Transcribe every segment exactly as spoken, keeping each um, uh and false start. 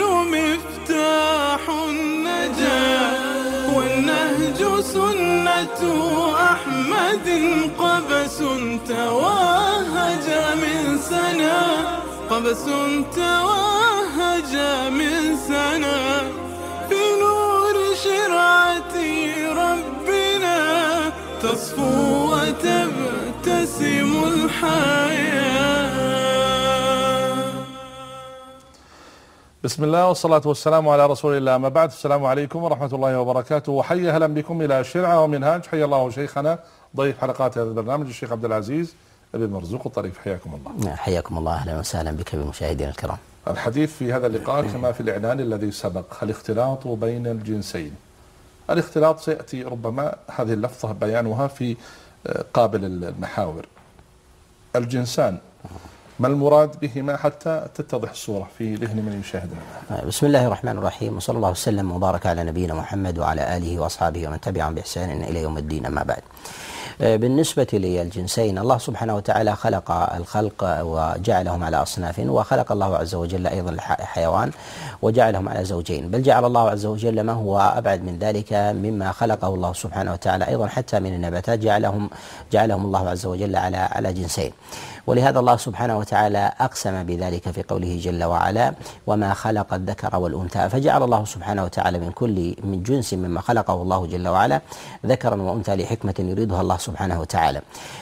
مفتاح النجاة، والنهج سنة أحمد قبس توهج من سنا، قبس توهج من سنا، في نور شرعة ربنا تصفو وتبتسم الحياة. بسم الله والصلاة والسلام على رسول الله، ما بعد. السلام عليكم ورحمة الله وبركاته، وحي أهلا بكم إلى شرعة ومنهاج. حيا الله شيخنا ضيف حلقات هذا البرنامج الشيخ عبد العزيز بن مرزوق الطريف، حياكم الله. حياكم الله، أهلا وسهلا بك بمشاهدينا الكرام. الحديث في هذا اللقاء كما في الإعلان الذي سبق، الاختلاط بين الجنسين. الاختلاط سيأتي ربما هذه اللفظة بيانها في قابل المحاور. الجنسان ما المراد بهما حتى تتضح الصورة في ذهن من يشاهدنا؟ بسم الله الرحمن الرحيم، وصلى الله وسلم وبارك على نبينا محمد وعلى آله وأصحابه ومن تبعهم بإحسان إلى يوم الدين، أما بعد. بالنسبة للجنسين، الله سبحانه وتعالى خلق الخلق وجعلهم على أصناف، وخلق الله عز وجل أيضا الحيوان وجعلهم على زوجين، بل جعل الله عز وجل ما هو أبعد من ذلك مما خلقه الله سبحانه وتعالى أيضا حتى من النباتات، جعلهم جعلهم الله عز وجل على على جنسين. ولهذا الله سبحانه وتعالى أقسم بذلك في قوله جل وعلا: وما خلق الذكر والأنثى، فجعل الله سبحانه وتعالى من كل من جنس مما خلقه الله جل وعلا ذكرا وأنثى لحكمة يريدها الله سبحانه وتعالى.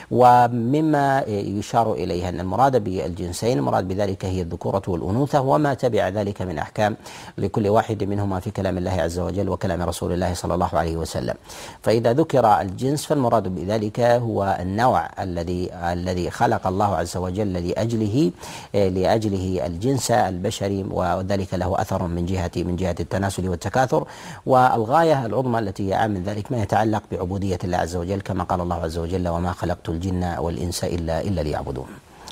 ومما يشار إليها أن المراد بالجنسين المراد بذلك هي الذكورة والأنوثة، وما تبع ذلك من أحكام لكل واحد منهما في كلام الله عز وجل وكلام رسول الله صلى الله عليه وسلم. فإذا ذكر الجنس فالمراد بذلك هو النوع الذي الذي خلق الله عز وجل لأجله لأجله الجنس البشري، وذلك له أثر من جهة من جهة التناسل والتكاثر. والغاية العظمى التي هي عام من ذلك ما يتعلق بعبودية الله عز وجل، كما قال الله عز وجل: وما خلقت الجن والإنس إلا إلا ليعبدون.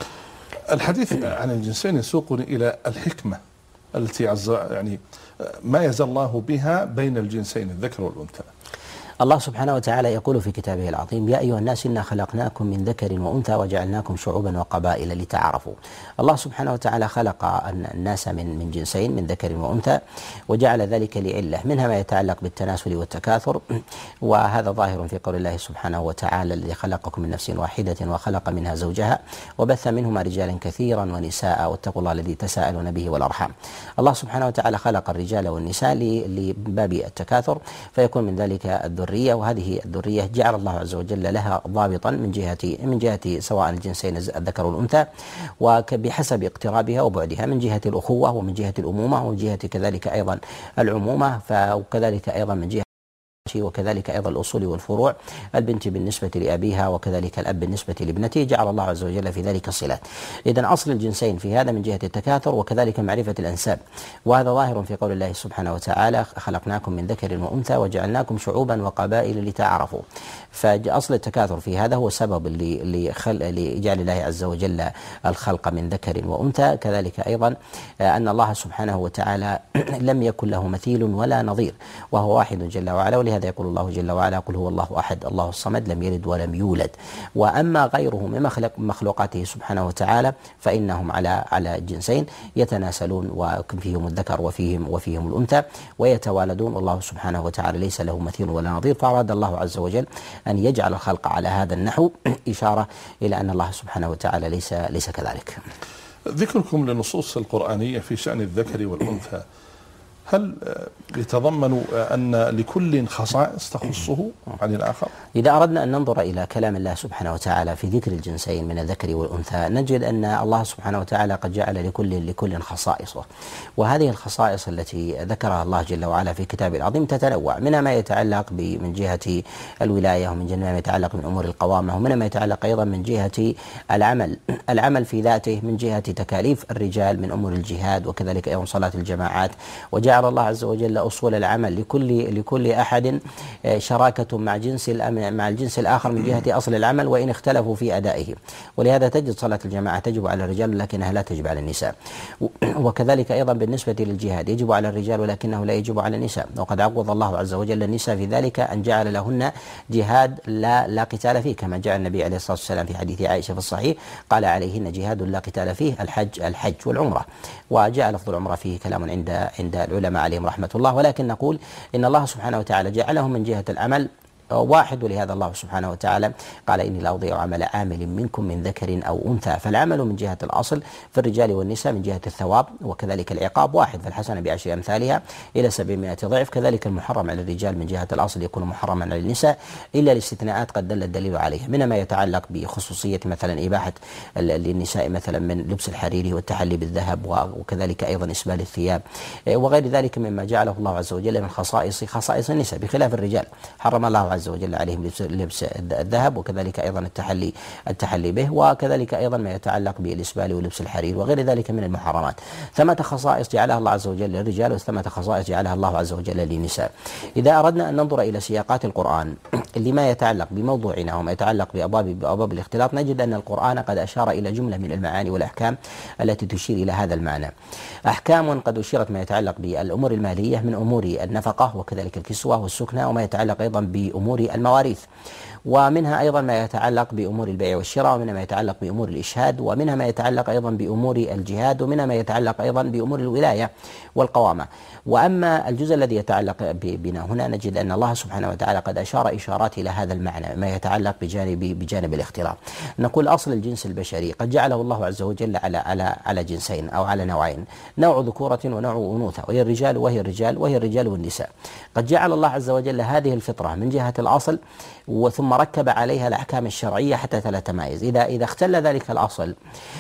الحديث عن الجنسين يسوقني إلى الحكمة التي عز يعني ميز الله بها بين الجنسين الذكر والأنثى. الله سبحانه وتعالى يقول في كتابه العظيم: يا أيها الناس إنا خلقناكم من ذكر وأنثى وجعلناكم شعوبا وقبائل لتعارفوا. الله سبحانه وتعالى خلق الناس من من جنسين، من ذكر وأنثى، وجعل ذلك لعلة منها ما يتعلق بالتناسل والتكاثر، وهذا ظاهر في قول الله سبحانه وتعالى: الذي خلقكم من نفس واحدة وخلق منها زوجها وبث منهما رجالا كثيرا ونساء واتقوا الله الذي تساءلون به والأرحام. الله سبحانه وتعالى خلق الرجال والنساء لباب التكاثر، فيكون من ذلك الذرية، وهذه الذرية جعل الله عز وجل لها ضابطا من جهة من جهة سواء الجنسين الذكر والأنثى، وبحسب اقترابها وبعدها، من جهة الأخوة ومن جهة الأمومة ومن جهة كذلك أيضا العمومة، وكذلك أيضا من جهة وكذلك أيضا الأصول والفروع، البنت بالنسبة لأبيها وكذلك الأب بالنسبة لابنته، جعل الله عز وجل في ذلك الصلات. إذن أصل الجنسين في هذا من جهة التكاثر وكذلك معرفة الأنساب، وهذا ظاهر في قول الله سبحانه وتعالى: خلقناكم من ذكر وأنثى وجعلناكم شعوبا وقبائل لتعارفوا. فأصل التكاثر في هذا هو السبب لجعل الله عز وجل الخلق من ذكر وأنثى. كذلك أيضا أن الله سبحانه وتعالى لم يكن له مثيل ولا نظير، وهو واحد جل وعلا. ولهذا يقول الله جل وعلا: قل هو الله أحد الله الصمد لم يلد ولم يولد. وأما غيره من مخلوقاته سبحانه وتعالى فإنهم على على جنسين يتناسلون، وفيهم الذكر وفيهم وفيهم الأنثى، ويتوالدون، والله سبحانه وتعالى ليس له مثيل ولا نظير. فأراد الله عز وجل أن يجعل الخلق على هذا النحو إشارة إلى أن الله سبحانه وتعالى ليس ليس كذلك. ذكركم للنصوص القرآنية في شأن الذكر والأنثى هل يتضمن أن لكل خصائص تخصه عن الآخر؟ إذا أردنا أن ننظر إلى كلام الله سبحانه وتعالى في ذكر الجنسين من الذكر والأنثى نجد أن الله سبحانه وتعالى قد جعل لكل لكل خصائصه، وهذه الخصائص التي ذكرها الله جل وعلا في كتابه العظيم تتنوع، منها ما يتعلق من جهة الولاية، ومن جهة ما يتعلق من أمور القوامة، ومنها ما يتعلق أيضا من جهة العمل العمل في ذاته، من جهة تكاليف الرجال من أمور الجهاد وكذلك أيضا صلاة الجماعات. وجاء وجعل الله عز وجل أصول العمل لكل لكل أحد شراكة مع جنس مع الجنس الآخر من جهة أصل العمل وإن اختلفوا في أدائه. ولهذا تجد صلاة الجماعة تجب على الرجال لكنها لا تجب على النساء. وكذلك أيضا بالنسبة للجهاد يجب على الرجال ولكنه لا يجب على النساء، وقد عوض الله عز وجل النساء في ذلك أن جعل لهن جهاد لا لا قتال فيه، كما جاء النبي عليه الصلاة والسلام في حديث عائشة في الصحيح قال عليهن جهاد لا قتال فيه الحج الحج والعمرة. وجاء لفظ العمرة فيه كلام عند عند العلماء عليهم رحمة الله، ولكن نقول إن الله سبحانه وتعالى جعلهم من جهة العمل واحد، ولهذا الله سبحانه وتعالى قال إني لا أضيع عمل عامل منكم من ذكر أو أنثى. فالعمل من جهة الأصل في الرجال والنساء من جهة الثواب وكذلك العقاب واحد، فالحسنة بعشر أمثالها إلى سبعمائة ضعف. كذلك المحرم على الرجال من جهة الأصل يكون محرما على النساء إلا الاستثناءات قد دل الدليل عليها، منها ما يتعلق بخصوصية مثلا إباحة للنساء مثلا من لبس الحرير والتحلي بالذهب وكذلك أيضا إسبال الثياب وغير ذلك مما جعله الله عز وجل من خصائص خصائص النساء، بخلاف الرجال حرم الله عز وجل عليهم لبس الذهب وكذلك أيضا التحلي التحلي به، وكذلك أيضا ما يتعلق بالإسبال ولبس الحرير وغير ذلك من المحرمات. ثمة خصائص جعلها الله عز وجل للرجال وثمة خصائص جعلها الله عز وجل للنساء. إذا أردنا أن ننظر إلى سياقات القرآن لما يتعلق بموضوعنا وما يتعلق بأبواب بأبواب الاختلاط نجد أن القرآن قد أشار إلى جملة من المعاني والأحكام التي تشير إلى هذا المعنى. أحكام قد أشيرت ما يتعلق بالأمور المالية من أمور النفقة وكذلك الكسوة والسكنى، وما يتعلق أيضا بأمور المواريث، ومنها أيضا ما يتعلق بأمور البيع والشراء، ومنها ما يتعلق بأمور الإشهاد، ومنها ما يتعلق أيضا بأمور الجهاد، ومنها ما يتعلق أيضا بأمور الولاية والقوامة. وأما الجزء الذي يتعلق بنا هنا نجد أن الله سبحانه وتعالى قد أشار إشارات إلى هذا المعنى ما يتعلق بجانب بجانب الاختلاط. نقول أصل الجنس البشري قد جعله الله عز وجل على على على جنسين أو على نوعين، نوع ذكورة ونوع أنوثة، وهي الرجال وهي الرجال وهي الرجال والنساء. قد جعل الله عز وجل هذه الفطرة من جهة الأصل وثم ركب عليها الأحكام الشرعية حتى لا تمايز. إذا إذا اختل ذلك الأصل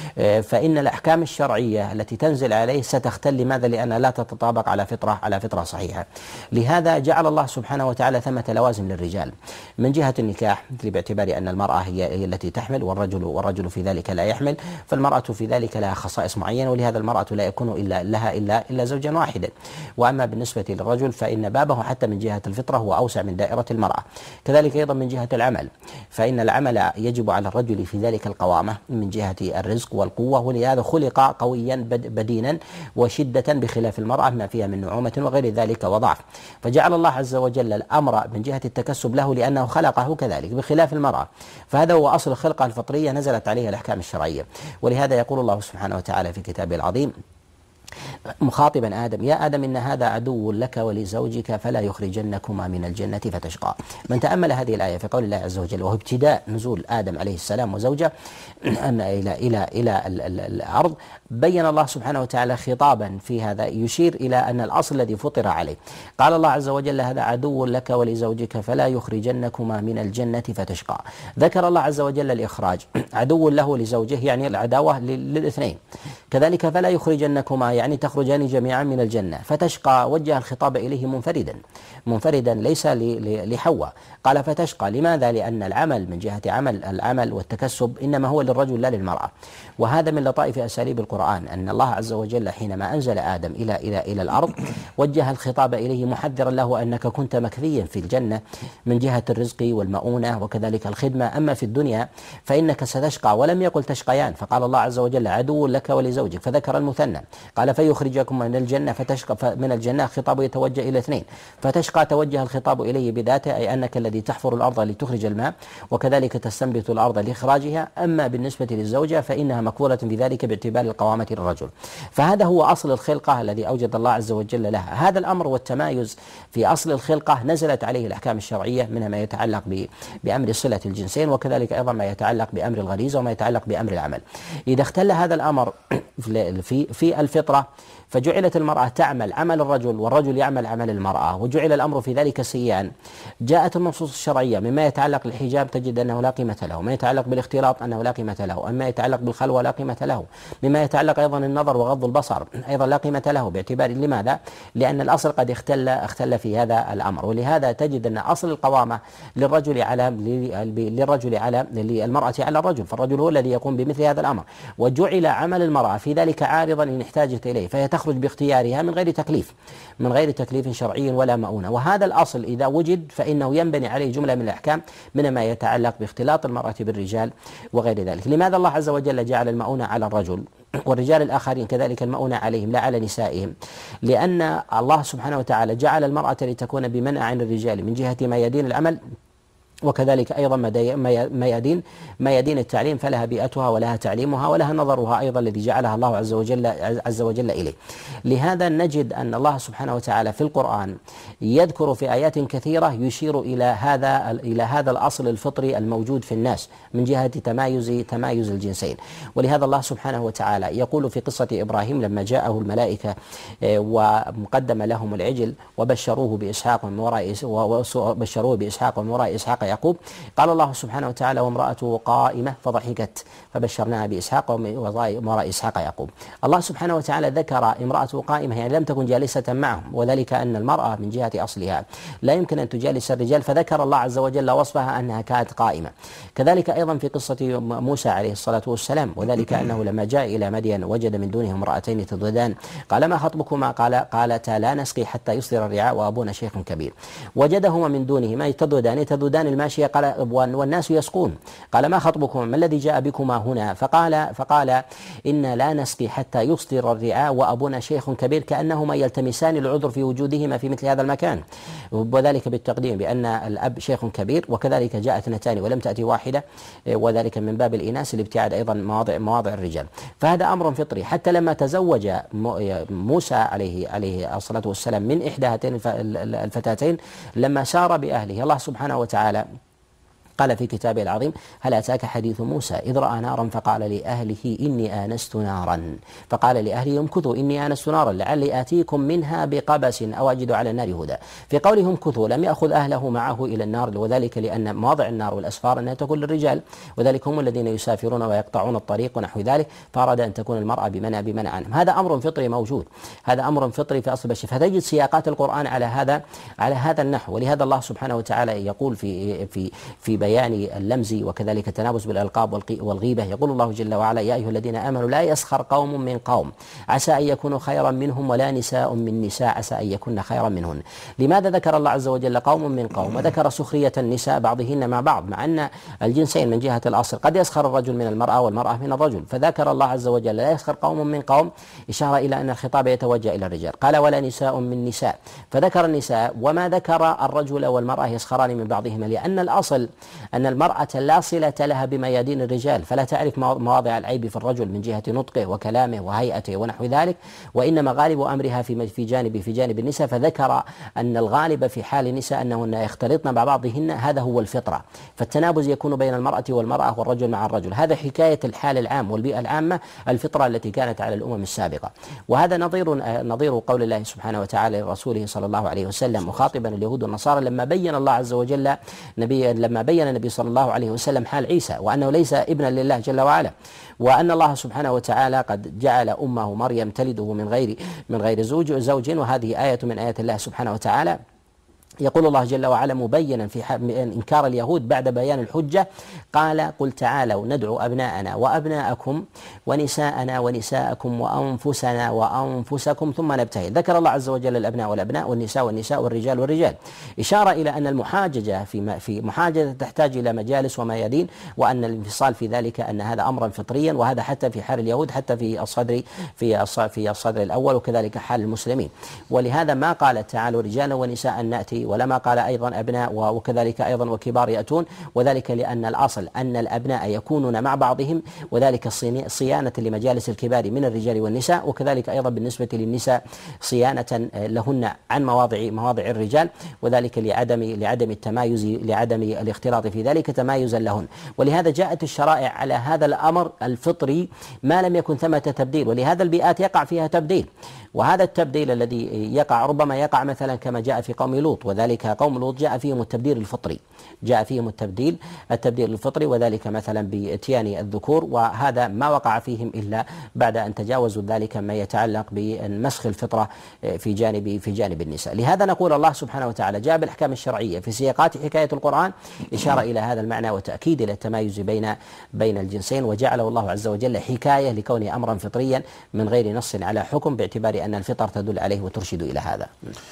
فإن الأحكام الشرعية التي تنزل عليه ستختل. لماذا؟ لأنها لا تتطابق على فطرة على فطرة صحيحة. لهذا جعل الله سبحانه وتعالى ثمة لوازم للرجال من جهة النكاح، باعتبار أن المرأة هي, هي التي تحمل والرجل والرجل في ذلك لا يحمل، فالمرأة في ذلك لها خصائص معينة، ولهذا المرأة لا يكون إلا لها إلا إلا زوجا واحدا. وأما بالنسبة للرجل فإن بابه حتى من جهة الفطرة هو أوسع من دائرة المرأة. كذلك أيضا من جهة العمل، فإن العمل يجب على الرجل في ذلك القوامة من جهة الرزق والقوة، ولهذا خلق قويا بدينا وشدة بخلاف المرأة ما فيها من نعومة وغير ذلك وضعف. فجعل الله عز وجل الأمر من جهة التكسب له لأنه خلقه كذلك بخلاف المرأة، فهذا هو أصل الخلقة الفطرية نزلت عليها الأحكام الشرعية. ولهذا يقول الله سبحانه وتعالى في كتابه العظيم مخاطبا آدم: يا آدم إن هذا عدو لك ولزوجك فلا يخرجنكما من الجنة فتشقى. من تأمل هذه الآية في قول الله عز وجل وهو ابتداء نزول آدم عليه السلام وزوجه إلى إلى إلى الأرض، بين الله سبحانه وتعالى خطابا في هذا يشير إلى أن الأصل الذي فطر عليه. قال الله عز وجل: هذا عدو لك ولزوجك فلا يخرجنكما من الجنة فتشقى. ذكر الله عز وجل الإخراج، عدو له لزوجه يعني العداوة للاثنين، كذلك فلا يخرجنكما يعني تخرجان جميعا من الجنة. فتشقى وجه الخطاب إليه منفردا منفردا ليس لحواء، قال فتشقى. لماذا؟ لأن العمل من جهة عمل العمل والتكسب إنما هو للرجل لا للمرأة. وهذا من لطائف أساليب القرآن أن الله عز وجل حينما أنزل آدم إلى إلى إلى الأرض وجه الخطاب إليه محذرا له أنك كنت مكفيا في الجنة من جهة الرزق والمؤونة وكذلك الخدمة، أما في الدنيا فإنك ستشقى. ولم يقل تشقيان، فقال الله عز وجل عدو لك ولزوجك، فذكر المثنى قال فيخرجكم من الجنة فتشقى. من الجنة خطاب يتوجه إلى اثنين، فتشقى توجه الخطاب إليه بذاته، أي أنك الذي تحفر الأرض لتخرج الماء وكذلك تستنبت الأرض لإخراجها. أما بالنسبة للزوجة فإنها مكفولة بذلك باعتبار القوامة للرجل. فهذا هو أصل الخلقة الذي أوجد الله عز وجل لها. هذا الأمر والتمايز في أصل الخلقة نزلت عليه الأحكام الشرعية، منها ما يتعلق بأمر صلة الجنسين وكذلك أيضا ما يتعلق بأمر الغريزة وما يتعلق بأمر العمل. إذا اختل هذا الأمر في في الفطرة فجعلت المرأة تعمل عمل الرجل والرجل يعمل عمل المرأة وجعل الأمر في ذلك سيئا، جاءت النصوص الشرعية مما يتعلق بالحجاب تجد أنه لا قيمة له، ما يتعلق بالاختلاط أنه لا قيمة له، أما يتعلق بالخلوة لا قيمة له، مما يتعلق أيضا النظر وغض البصر أيضا لا قيمة له. باعتبار لماذا؟ لأن الأصل قد اختل اختل في هذا الأمر. ولهذا تجد أن أصل القوامة للرجل على للرجل على للمرأة على الرجل، فالرجل هو الذي يقوم بمثل هذا الأمر، وجعل عمل المرأة في ذلك عارضا إن احتاجت إليه، فهي تخرج باختيارها من غير تكليف من غير تكليف شرعي ولا مؤونة. وهذا الأصل إذا وجد فإنه ينبني عليه جملة من الأحكام من ما يتعلق باختلاط المرأة بالرجال وغير ذلك. لماذا الله عز وجل جعل المؤونة على الرجل والرجال الآخرين كذلك المؤونة عليهم لا على نسائهم؟ لأن الله سبحانه وتعالى جعل المرأة لتكون بمنع عن الرجال من جهة ميادين العمل، وكذلك أيضا ميادين ميادين التعليم، فلها بيئتها ولها تعليمها ولها نظرها أيضا الذي جعلها الله عز وجل عز وجل إليه. لهذا نجد أن الله سبحانه وتعالى في القرآن يذكر في آيات كثيرة يشير إلى هذا إلى هذا الأصل الفطري الموجود في الناس من جهة تمايز تمايز الجنسين. ولهذا الله سبحانه وتعالى يقول في قصة إبراهيم لما جاءه الملائكة ومقدم لهم العجل وبشروه بإسحاق من وراء وبشروه بإسحاق ومن وراء إسحاق يعقوب، قال الله سبحانه وتعالى وامرأته قائمة فضحكت فبشرناها بإسحاق ومن وراء إسحاق يعقوب. الله سبحانه وتعالى ذكر امرأته قائمة يعني لم تكن جالسة معهم، وذلك أن المرأة من جهة أصلها لا يمكن أن تجالس الرجال، فذكر الله عز وجل وصفها أنها كانت قائمة. كذلك أيضا في قصة موسى عليه الصلاة والسلام، وذلك أنه لما جاء إلى مدين وجد من دونهم امرأتين تذودان قال ما خطبكما؟ قال قالتا لا نسقي حتى يصدر الرعاء وأبونا شيخ كبير. وجدهما من دونهما تذودان تذودان الماشية قال والناس يسقون، قال ما خطبكما؟ ما الذي جاء بكما هنا؟ فقال فقال إن لا نسقي حتى يصدر الرعاء وأبونا شيخ كبير، كأنهما يلتمسان العذر في وجودهما في مثل هذا المكان، وذلك بالتقديم بأن الأب شيخ كبير، وكذلك جاء اثنتان ولم تأتي واحدة، وذلك من باب الإناث لابتعاد أيضا مواضع مواضع الرجال. فهذا أمر فطري. حتى لما تزوج موسى عليه عليه الصلاة والسلام من إحدى هاتين الفتاتين لما سار بأهله، الله سبحانه وتعالى قال في كتابه العظيم هل أتاك حديث موسى إذ رأى نارا فقال لأهله إني آنست نارا فقال لأهله امكثوا إني آنست نارا لعلي آتيكم منها بقبس أو أجد على النار هدى. في قولهم امكثوا لم يأخذ أهله معه إلى النار، وذلك لأن مواضع النار والأسفار أنها تكون للرجال، وذلك هم الذين يسافرون ويقطعون الطريق ونحو ذلك، فأراد أن تكون المرأة بمنع بمنع عنهم. هذا أمر فطري موجود، هذا أمر فطري في أصل البشر، فتجد سياقات القرآن على هذا على هذا النحو. ولهذا الله سبحانه وتعالى يقول في في في بيان اللمز وكذلك التنابز بالألقاب والغيبة، يقول الله جل وعلا يا أيها الذين آمنوا لا يسخر قوم من قوم عسى أن يكونوا خيرا منهم ولا نساء من نساء عسى أن يكون خيرا منهن. لماذا ذكر الله عز وجل قوم من قوم وذكر سخرية النساء بعضهن مع بعض، مع أن الجنسين من جهة الأصل قد يسخر الرجل من المرأة والمرأة من الرجل؟ فذكر الله عز وجل لا يسخر قوم من قوم إشارة إلى أن الخطاب يتوجه إلى الرجال. قال ولا نساء من نساء فذكر النساء، وما ذكر الرجل والمرأة يسخران من بعضهما، لأن الأصل أن المرأة لا صلة لها بميادين الرجال، فلا تعرف مواضع العيب في الرجل من جهة نطقه وكلامه وهيئته ونحو ذلك، وإنما غالب أمرها في في جانب في جانب النساء. فذكر أن الغالب في حال النساء أنهن يختلطن مع بعضهن، هذا هو الفطرة، فالتنابز يكون بين المرأة والمرأة والرجل مع الرجل، هذا حكاية الحال العام والبيئة العامة الفطرة التي كانت على الأمم السابقة. وهذا نظير نظير قول الله سبحانه وتعالى لرسوله صلى الله عليه وسلم مخاطبا اليهود والنصارى لما بين الله عز وجل نبي لما بين النبي صلى الله عليه وسلم حال عيسى وأنه ليس ابنا لله جل وعلا، وأن الله سبحانه وتعالى قد جعل أمه مريم تلده من غير من غير زوج زوج وهذه آية من آيات الله سبحانه وتعالى. يقول الله جل وعلا مبينا في إنكار اليهود بعد بيان الحجة قال قل تعالوا ندعو أبناءنا وأبناءكم ونساءنا ونساءكم وأنفسنا وأنفسكم ثم نبتهل. ذكر الله عز وجل الأبناء والأبناء والنساء والنساء والرجال والرجال، إشارة إلى أن المحاججة في في محاججة تحتاج إلى مجالس وميادين، وأن الانفصال في ذلك أن هذا أمرا فطريا، وهذا حتى في حال اليهود حتى في الصدر في في الصدر الأول، وكذلك حال المسلمين. ولهذا ما قال تعالوا رجالا ونساء نأتي، ولما قال أيضا أبناء وكذلك أيضا وكبار يأتون، وذلك لأن الأصل أن الأبناء يكونون مع بعضهم، وذلك صيانة لمجالس الكبار من الرجال والنساء، وكذلك أيضا بالنسبة للنساء صيانة لهن عن مواضع مواضع الرجال، وذلك لعدم لعدم التمايز لعدم الاختلاط في ذلك تمايزا لهن. ولهذا جاءت الشرائع على هذا الأمر الفطري ما لم يكن ثمة تبديل، ولهذا البيئات يقع فيها تبديل، وهذا التبديل الذي يقع ربما يقع مثلا كما جاء في قوم لوط، وذلك قوم لوط جاء فيهم التبديل الفطري، جاء فيهم التبديل التبديل الفطري وذلك مثلا بإتيان الذكور، وهذا ما وقع فيهم إلا بعد أن تجاوزوا ذلك ما يتعلق بمسخ الفطرة في جانب في جانب النساء. لهذا نقول الله سبحانه وتعالى جاء بالأحكام الشرعية في سياقات حكاية القرآن إشارة إلى هذا المعنى وتأكيد إلى التمايز بين بين الجنسين، وجعله الله عز وجل حكاية لكونه أمرا فطريا من غير نص على حكم، باعتبار أن الفطر تدل عليه وترشد إلى هذا.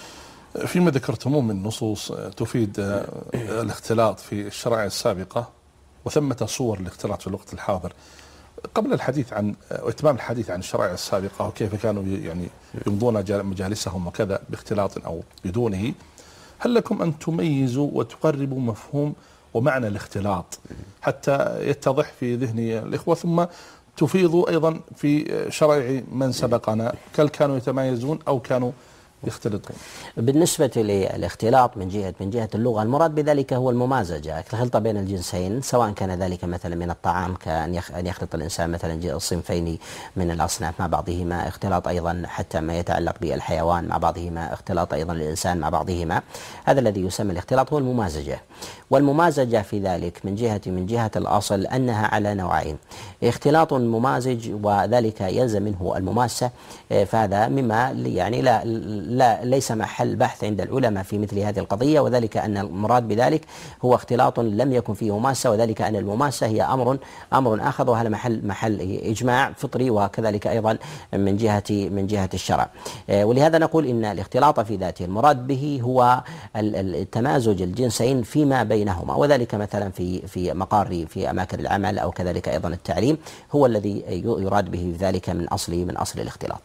فيما ذكرتموه من نصوص تفيد الاختلاط في الشرائع السابقة وثمة صور الاختلاط في الوقت الحاضر، قبل الحديث عن وإتمام الحديث عن الشرائع السابقة وكيف كانوا يعني يمضون مجالسهم وكذا باختلاط أو بدونه، هل لكم أن تميزوا وتقربوا مفهوم ومعنى الاختلاط حتى يتضح في ذهن الإخوة، ثم تفيضوا أيضا في شرائع من سبقنا، هل كانوا يتميزون أو كانوا يختلطون؟ بالنسبة للاختلاط من جهة من جهة اللغة، المراد بذلك هو الممازجة، الخلطة بين الجنسين، سواء كان ذلك مثلا من الطعام كأن أن يخلط الإنسان مثلا صنفين من الأصناف مع بعضهما، اختلاط أيضا حتى ما يتعلق بالحيوان مع بعضهما، اختلاط أيضا للإنسان مع بعضهما، هذا الذي يسمى الاختلاط هو الممازجة. والممازجة في ذلك من جهة من جهة الأصل أنها على نوعين، اختلاط ممازج وذلك يلزم منه المماسة، فهذا مما يعني لا لا ليس محل بحث عند العلماء في مثل هذه القضية، وذلك أن المراد بذلك هو اختلاط لم يكن فيه مماسة، وذلك أن المماسة هي أمر أمر آخر، وهذا محل محل إجماع فطري، وكذلك أيضا من جهة من جهة الشرع. ولهذا نقول إن الاختلاط في ذاته المراد به هو التمازج الجنسين فيما بينهما، وذلك مثلا في في مقار في أماكن العمل أو كذلك أيضا التعليم هو الذي يراد به ذلك من أصل من أصل الاختلاط.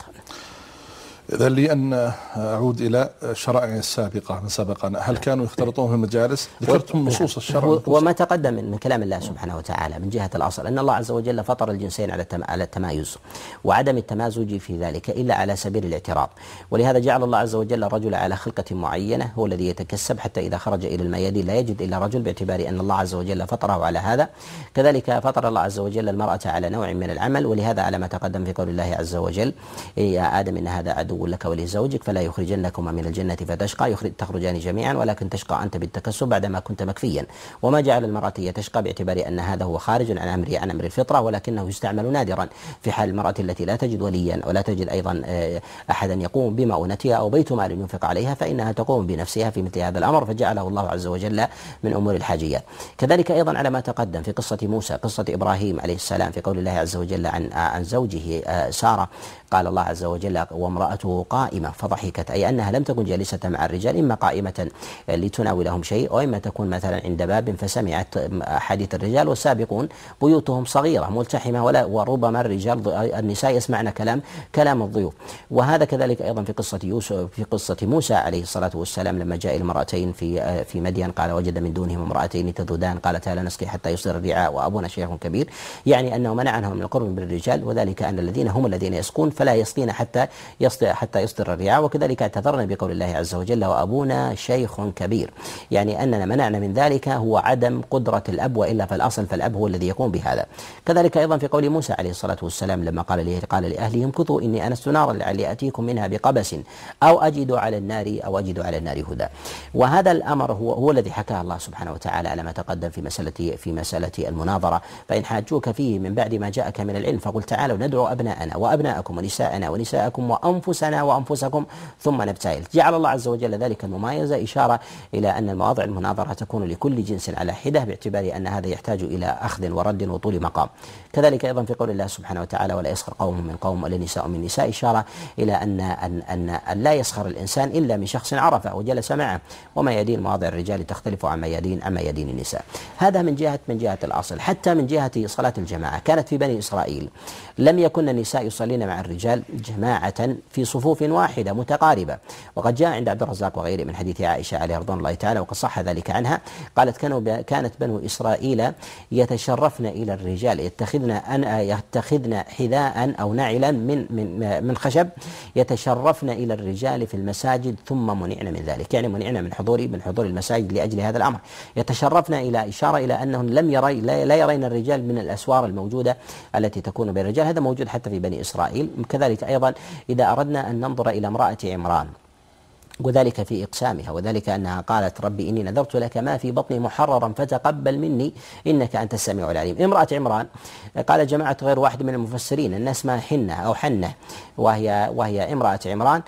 إذا لي أن أعود إلى الشرائع السابقة من سبقنا، هل كانوا يختلطون في المجالس؟ ذكرتم نصوص الشرع وما تقدم من كلام الله سبحانه وتعالى من جهة الأصل أن الله عز وجل فطر الجنسين على على التمايز وعدم التمازج في ذلك إلا على سبيل الاعتراض، ولهذا جعل الله عز وجل الرجل على خلقة معينة هو الذي يتكسب حتى إذا خرج إلى الميادين لا يجد إلا رجل، باعتبار أن الله عز وجل فطره على هذا. كذلك فطر الله عز وجل المرأة على نوع من العمل، ولهذا على ما تقدم في قول الله عز وجل يا آدم إن هذا عدو لك ولزوجك فلا يخرجنكما من الجنة فتشقى، يخرج تخرجان جميعا ولكن تشقى أنت بالتكسب بعدما كنت مكفيا. وما جعل المرأة هي تشقى باعتبار أن هذا هو خارج عن أمر عن أمر الفطرة، ولكنه يستعمل نادرا في حال المرأة التي لا تجد وليا ولا تجد أيضا أحدا يقوم بمؤونتها أو بيت مال ينفق عليها، فإنها تقوم بنفسها في مثل هذا الأمر، فجعله الله عز وجل من أمور الحاجيات. كذلك أيضا على ما تقدم في قصة موسى، قصة إبراهيم عليه السلام، في قول الله عز وجل عن عن زوجه سارة، قال الله عز وجل وامرأته قائمة فضحكت، أي أنها لم تكن جالسة مع الرجال، إما قائمة لتناولهم شيء أو إما تكون مثلا عند باب فسمعت حديث الرجال، والسابقون بيوتهم صغيرة ملتحمة ولا وربما الرجال النساء يسمعن كلام كلام الضيوف. وهذا كذلك أيضا في قصة يوسف في قصة موسى عليه الصلاة والسلام لما جاء المرأتين في في مدين، قال وجد من دونهم امرأتين تذودان قالتا لا نسقي حتى يصدر الرعاء وأبونا شيخ كبير، يعني أنه منعهم من القرب بالرجال، وذلك أن الذين هم الذين يسقون فلا يسقين حتى يصدر حتى يصدر الرعاء. وكذلك اعتذرنا بقول الله عز وجل وأبونا شيخ كبير، يعني أننا منعنا من ذلك هو عدم قدرة الأب، وإلا فالأصل فالأب هو الذي يقوم بهذا. كذلك أيضا في قول موسى عليه الصلاة والسلام لما قال له قال لأهلهم كثوا إني أنست نارا لعلي أتيكم منها بقبس أو أجد على النار أو أجد على النار هدى. وهذا الأمر هو هو الذي حكاه الله سبحانه وتعالى على ما تقدم في مسألة في مسألة المناظرة، فإن حاجوك فيه من بعد ما جاءك من العلم فقل تعالوا ندعو أبناءنا وأبناءكم ونساءنا ونساءكم وأنفسنا وأنفسكم ثم نبتهل. جعل الله عز وجل ذلك الممايزة إشارة إلى أن المواضع المناظرة تكون لكل جنس على حدة، باعتبار أن هذا يحتاج إلى أخذ ورد وطول مقام. كذلك أيضا في قول الله سبحانه وتعالى ولا يسخر قوم من قوم ولا نساء من نساء، إشارة إلى أن أن أن, أن لا يسخر الإنسان إلا من شخص عرفه وجلس معه، وميادين مواضع الرجال تختلف عن ميادين عن ميادين النساء. هذا من جهة من جهة الأصل. حتى من جهة صلاة الجماعة كانت في بني إسرائيل لم يكن النساء يصلين مع الرجال جماعة في صفوف واحدة متقاربة، وقد جاء عند عبد الرزاق وغيره من حديث عائشة عليه رضوان الله تعالى وقد صح ذلك عنها، قالت كانوا كانت بنو إسرائيل يتشرفن إلى الرجال يتخذن أن يتخذن حذاء أو نعلا من من من خشب يتشرفن إلى الرجال في المساجد ثم منعن من ذلك، يعني منعن من حضور من حضور المساجد لأجل هذا الأمر. يتشرفن إلى إشارة إلى أنهم لم يري لا يرين الرجال من الأسوار الموجودة التي تكون بين الرجال، هذا موجود حتى في بني إسرائيل. كذلك أيضا إذا أردنا أن ننظر إلى امرأة عمران وذلك في إقسامها، وذلك أنها قالت ربي إني نذرت لك ما في بطني محررا فتقبل مني إنك أنت السميع العليم. امرأة عمران قال جماعة غير واحد من المفسرين أن اسمها حنة أو حنة، وهي وهي امرأة عمران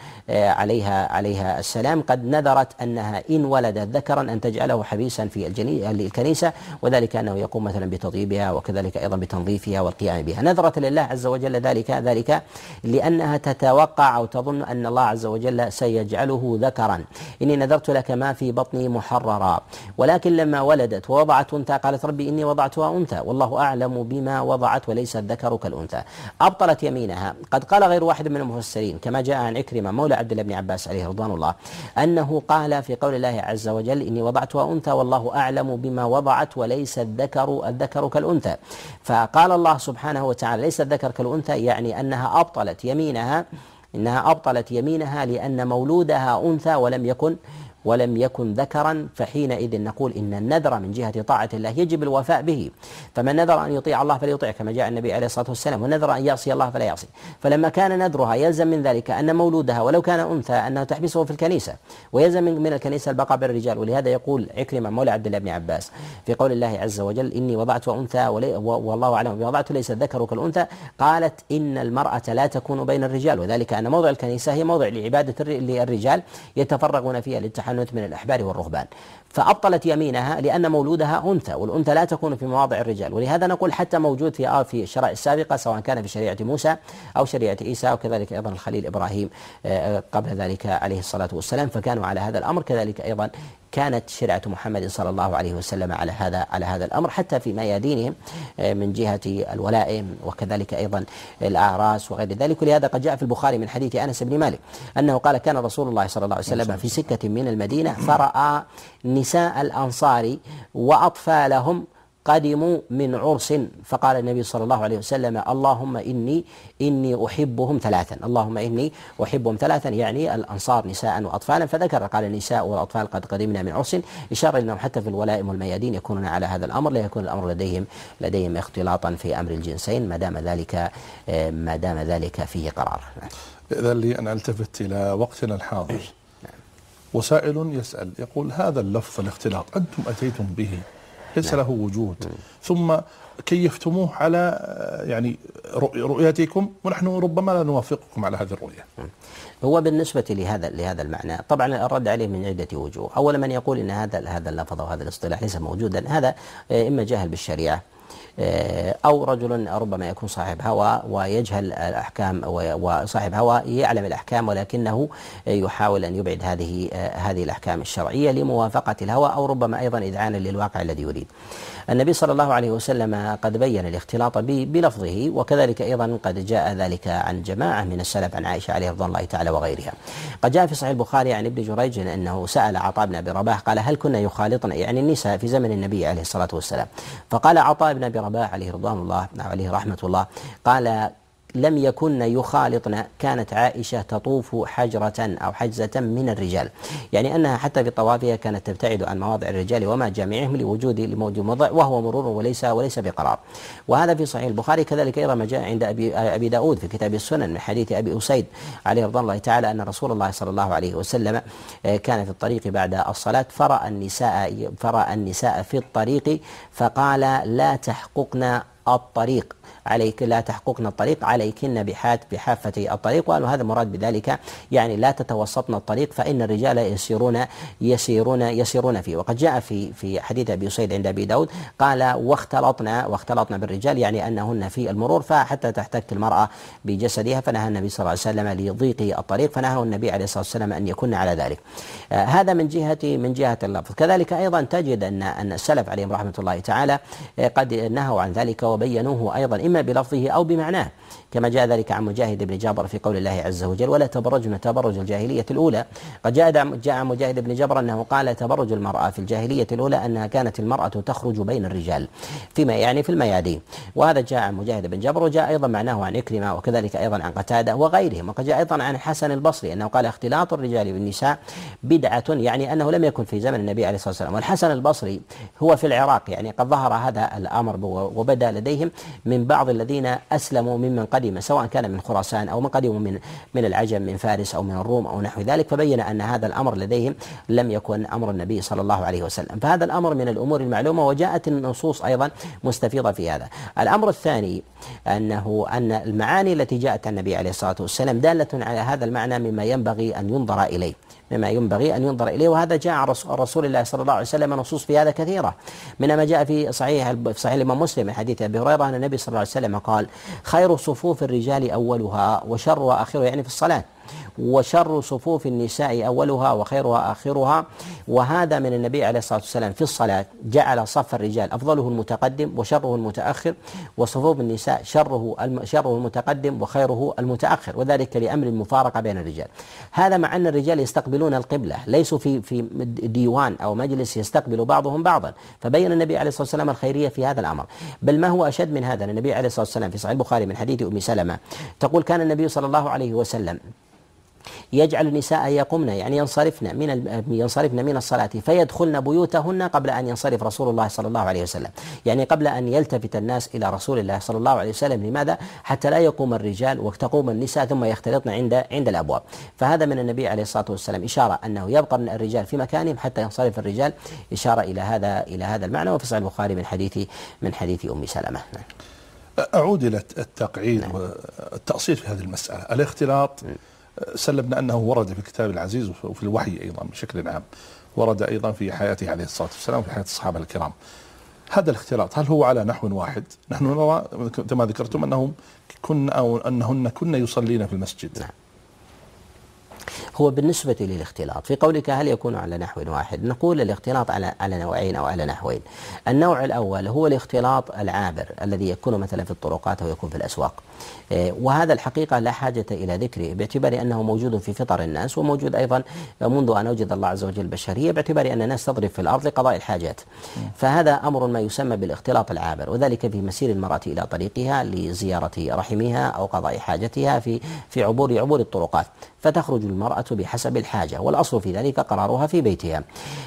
عليها عليها السلام قد نذرت أنها إن ولدت ذكرا أن تجعله حبيسا في الكنيسة، وذلك أنه يقوم مثلا بتطيبها وكذلك أيضا بتنظيفها والقيام بها. نذرت لله عز وجل ذلك ذلك لأنها تتوقع أو تظن أن الله عز وجل سيجعله ذكرا. إني نذرت لك ما في بطني محررا، ولكن لما ولدت ووضعت أنثى قالت ربي إني وضعتها أنثى والله أعلم بما وضعت وليس الذكر كالأنثى. أبطلت يمينها. قد قال غير واحد من المفسرين كما جاء عن عكرمة مولى عبد الله بن عباس عليه رضوان الله أنه قال في قول الله عز وجل إني وضعتها أنثى والله أعلم بما وضعت وليس الذكر الذكر كالأنثى، فقال الله سبحانه وتعالى ليس الذكر كالأنثى، يعني أنها أبطلت يمينها إنها أبطلت يمينها لأن مولودها أنثى ولم يكن ولم يكن ذكرا، فحينئذ نقول إن النذر من جهة طاعة الله يجب الوفاء به. فمن نذر أن يطيع الله فليطيع كما جاء النبي عليه الصلاة والسلام، ونذر أن يعصي الله فلا يعصي. فلما كان نذرها يلزم من ذلك أن مولودها ولو كان أنثى أنه تحبسه في الكنيسة، ويلزم من الكنيسة البقاء بالرجال. ولهذا يقول عكرمة مولى عبد الله بن عباس في قول الله عز وجل إني وضعت أنثى والله أعلم بما وضعت ليس الذكر كالأنثى، قالت إن المرأة لا تكون بين الرجال، وذلك أن موضع الكنيسة هي موضع لعبادة الرجال يتفرغون فيها للتحنث من الأحبار والرهبان. فأبطلت يمينها لأن مولودها أنثى، والأنثى لا تكون في مواضع الرجال. ولهذا نقول حتى موجود في في الشرائع السابقة سواء كان في شريعة موسى أو شريعة عيسى وكذلك أيضا الخليل إبراهيم قبل ذلك عليه الصلاة والسلام، فكانوا على هذا الأمر. كذلك أيضا كانت شريعة محمد صلى الله عليه وسلم على هذا على هذا الأمر حتى في ميادينهم من جهة الولائم وكذلك أيضا الأعراس وغير ذلك. ولهذا قد جاء في البخاري من حديث أنس بن مالك أنه قال كان رسول الله صلى الله عليه وسلم في سكة من المدينة فرأى نساء الأنصار وأطفالهم قدموا من عرس، فقال النبي صلى الله عليه وسلم اللهم إني إني أحبهم ثلاثا، اللهم إني أحبهم ثلاثا، يعني الأنصار نساء وأطفالا، فذكر قال النساء والأطفال قد قدمنا من عرس، إشارة أنهم حتى في الولائم والميادين يكونون على هذا الأمر، لا يكون الأمر لديهم لديهم اختلاطا في أمر الجنسين ما دام ذلك ما دام ذلك فيه قرار. إذا لي أن ألتفت إلى وقتنا الحاضر، وسائل يسأل يقول هذا اللفظ الاختلاط أنتم أتيتم به ليس له وجود، ثم كيفتموه على يعني رؤيتكم ونحن ربما لا نوافقكم على هذه الرؤية. هو بالنسبة لهذا لهذا المعنى طبعا الرد عليه من عدة وجوه. أولا من يقول إن هذا هذا اللفظ وهذا الاصطلاح ليس موجودا، هذا إما جاهل بالشريعة أو رجل ربما يكون صاحب هوى ويجهل الأحكام، وصاحب هوى يعلم الأحكام ولكنه يحاول أن يبعد هذه هذه الأحكام الشرعية لموافقة الهوى، أو ربما أيضا إذعانا للواقع الذي يريد. النبي صلى الله عليه وسلم قد بين الاختلاط بلفظه، وكذلك أيضا قد جاء ذلك عن جماعة من السلف عن عائشة عليه رضوان الله تعالى وغيرها. قد جاء في صحيح البخاري عن ابن جريج أنه سأل عطاء بن أبي رباح قال هل كنا يخالطن يعني النساء في زمن النبي عليه الصلاة والسلام؟ فقال عطاء بن أبي رباح عليه رضوان الله عليه رحمة الله قال لم يكن يخالطن، كانت عائشة تطوف حجرة أو حجزة من الرجال، يعني أنها حتى في طوافها كانت تبتعد عن مواضع الرجال وما جامعهم لوجود لموجود موضع وهو مرور وليس وليس بقرار. وهذا في صحيح البخاري. كذلك أيضا ما جاء عند أبي أبي داود في كتاب السنن من حديث أبي أسيد عليه رضوان الله تعالى أن رسول الله صلى الله عليه وسلم كان في الطريق بعد الصلاة فرأى النساء فرأى النساء في الطريق فقال لا تحققن الطريق عليك لا تحققن الطريق عليكن بحات بحافة الطريق، وأن هذا مراد بذلك يعني لا تتوسطن الطريق فإن الرجال يسيرون يسيرون يسيرون فيه. وقد جاء في في حديث أبي أسيد عند أبي داود قال واختلطنا واختلطنا بالرجال، يعني أنهن في المرور فحتى تحتك المرأة بجسدها، فنهى النبي صلى الله عليه وسلم لضيق الطريق، فنهى النبي عليه الصلاة والسلام أن يكون على ذلك. آه هذا من جهة من جهة اللفظ. كذلك أيضا تجد أن أن السلف عليهم رحمة الله تعالى آه قد نهوا عن ذلك وبينوه أيضا إما بلفظه أو بمعناه، كما جاء ذلك عن مجاهد بن جبر في قول الله عز وجل ولا تبرجن تبرج الجاهلية الأولى. قد جاء جاء عن مجاهد بن جبر أنه قال تبرج المرأة في الجاهلية الأولى أنها كانت المرأة تخرج بين الرجال فيما يعني في الميادين، وهذا جاء عن مجاهد بن جبر. وجاء أيضا معناه عن عكرمة وكذلك أيضا عن قتادة وغيرهم. وقد جاء أيضا عن حسن البصري أنه قال اختلاط الرجال بالنساء بدعة، يعني أنه لم يكن في زمن النبي عليه الصلاة والسلام. والحسن البصري هو في العراق، يعني قد ظهر هذا الأمر وبدأ لديه لديهم من بعض الذين أسلموا ممن قدم، سواء كان من خراسان أو من قدموا من من العجم من فارس أو من الروم أو نحو ذلك، فبين أن هذا الأمر لديهم لم يكن أمر النبي صلى الله عليه وسلم. فهذا الأمر من الأمور المعلومة، وجاءت النصوص أيضا مستفيضة في هذا. الأمر الثاني أنه أن المعاني التي جاءت عن النبي عليه الصلاة والسلام دالة على هذا المعنى مما ينبغي أن ينظر إليه مما ينبغي أن ينظر إليه وهذا جاء عن رسول الله صلى الله عليه وسلم نصوص في هذا كثيرة، منها ما جاء في صحيح في صحيح الإمام مسلم من حديث أبي هريرة أن النبي صلى الله عليه وسلم قال: خير صفوف الرجال أولها وشرها آخرها، يعني في الصلاة، وشر صفوف النساء أولها وخيرها آخرها. وهذا من النبي عليه الصلاة والسلام في الصلاة، جعل صف الرجال أفضله المتقدم وشره المتأخر، وصفوف النساء شره شره المتقدم وخيره المتأخر، وذلك لأمر المفارقة بين الرجال. هذا مع أن الرجال يستقبلون القبلة، ليسوا في في ديوان أو مجلس يستقبل بعضهم بعضا، فبين النبي عليه الصلاة والسلام الخيرية في هذا الأمر. بل ما هو أشد من هذا، النبي عليه الصلاة والسلام في صحيح البخاري من حديث أم سلمة تقول: كان النبي صلى الله عليه وسلم يجعل النساء يقمن، يعني ينصرفن من ينصرفن من الصلاة فيدخلن بيوتهن قبل أن ينصرف رسول الله صلى الله عليه وسلم، يعني قبل أن يلتفت الناس إلى رسول الله صلى الله عليه وسلم. لماذا؟ حتى لا يقوم الرجال وتقوم النساء ثم يختلطن عند عند الأبواب. فهذا من النبي عليه الصلاة والسلام إشارة أنه يبقى الرجال في مكانهم حتى ينصرف الرجال، إشارة إلى هذا إلى هذا المعنى، وفي صحيح البخاري من حديث من حديث أم سلمة. أعود إلى التقعيد والتأصيل في هذه المسألة. الاختلاط سلمنا أنه ورد في الكتاب العزيز وفي الوحي أيضا بشكل عام، ورد أيضا في حياته عليه الصلاة والسلام وفي حياة الصحابة الكرام. هذا الاختلاط هل هو على نحو واحد؟ نحن نرى كما ذكرتم أنهم كن أو أنهن كن يصلين في المسجد. نعم. هو بالنسبة للاختلاط في قولك هل يكون على نحو واحد، نقول الاختلاط على على نوعين أو على نحوين. النوع الأول هو الاختلاط العابر الذي يكون مثلا في الطرقات أو يكون في الأسواق، وهذا الحقيقة لا حاجة إلى ذكره باعتبار أنه موجود في فطر الناس، وموجود أيضا منذ أن أوجد الله عز وجل البشرية باعتبار أن الناس تضرب في الأرض لقضاء الحاجات. فهذا أمر ما يسمى بالاختلاط العابر، وذلك في مسير المرأة إلى طريقها لزيارة رحمها أو قضاء حاجتها في في عبور عبور الطرقات، فتخرج المرأة بحسب الحاجة، والأصل في ذلك قرارها في بيتها.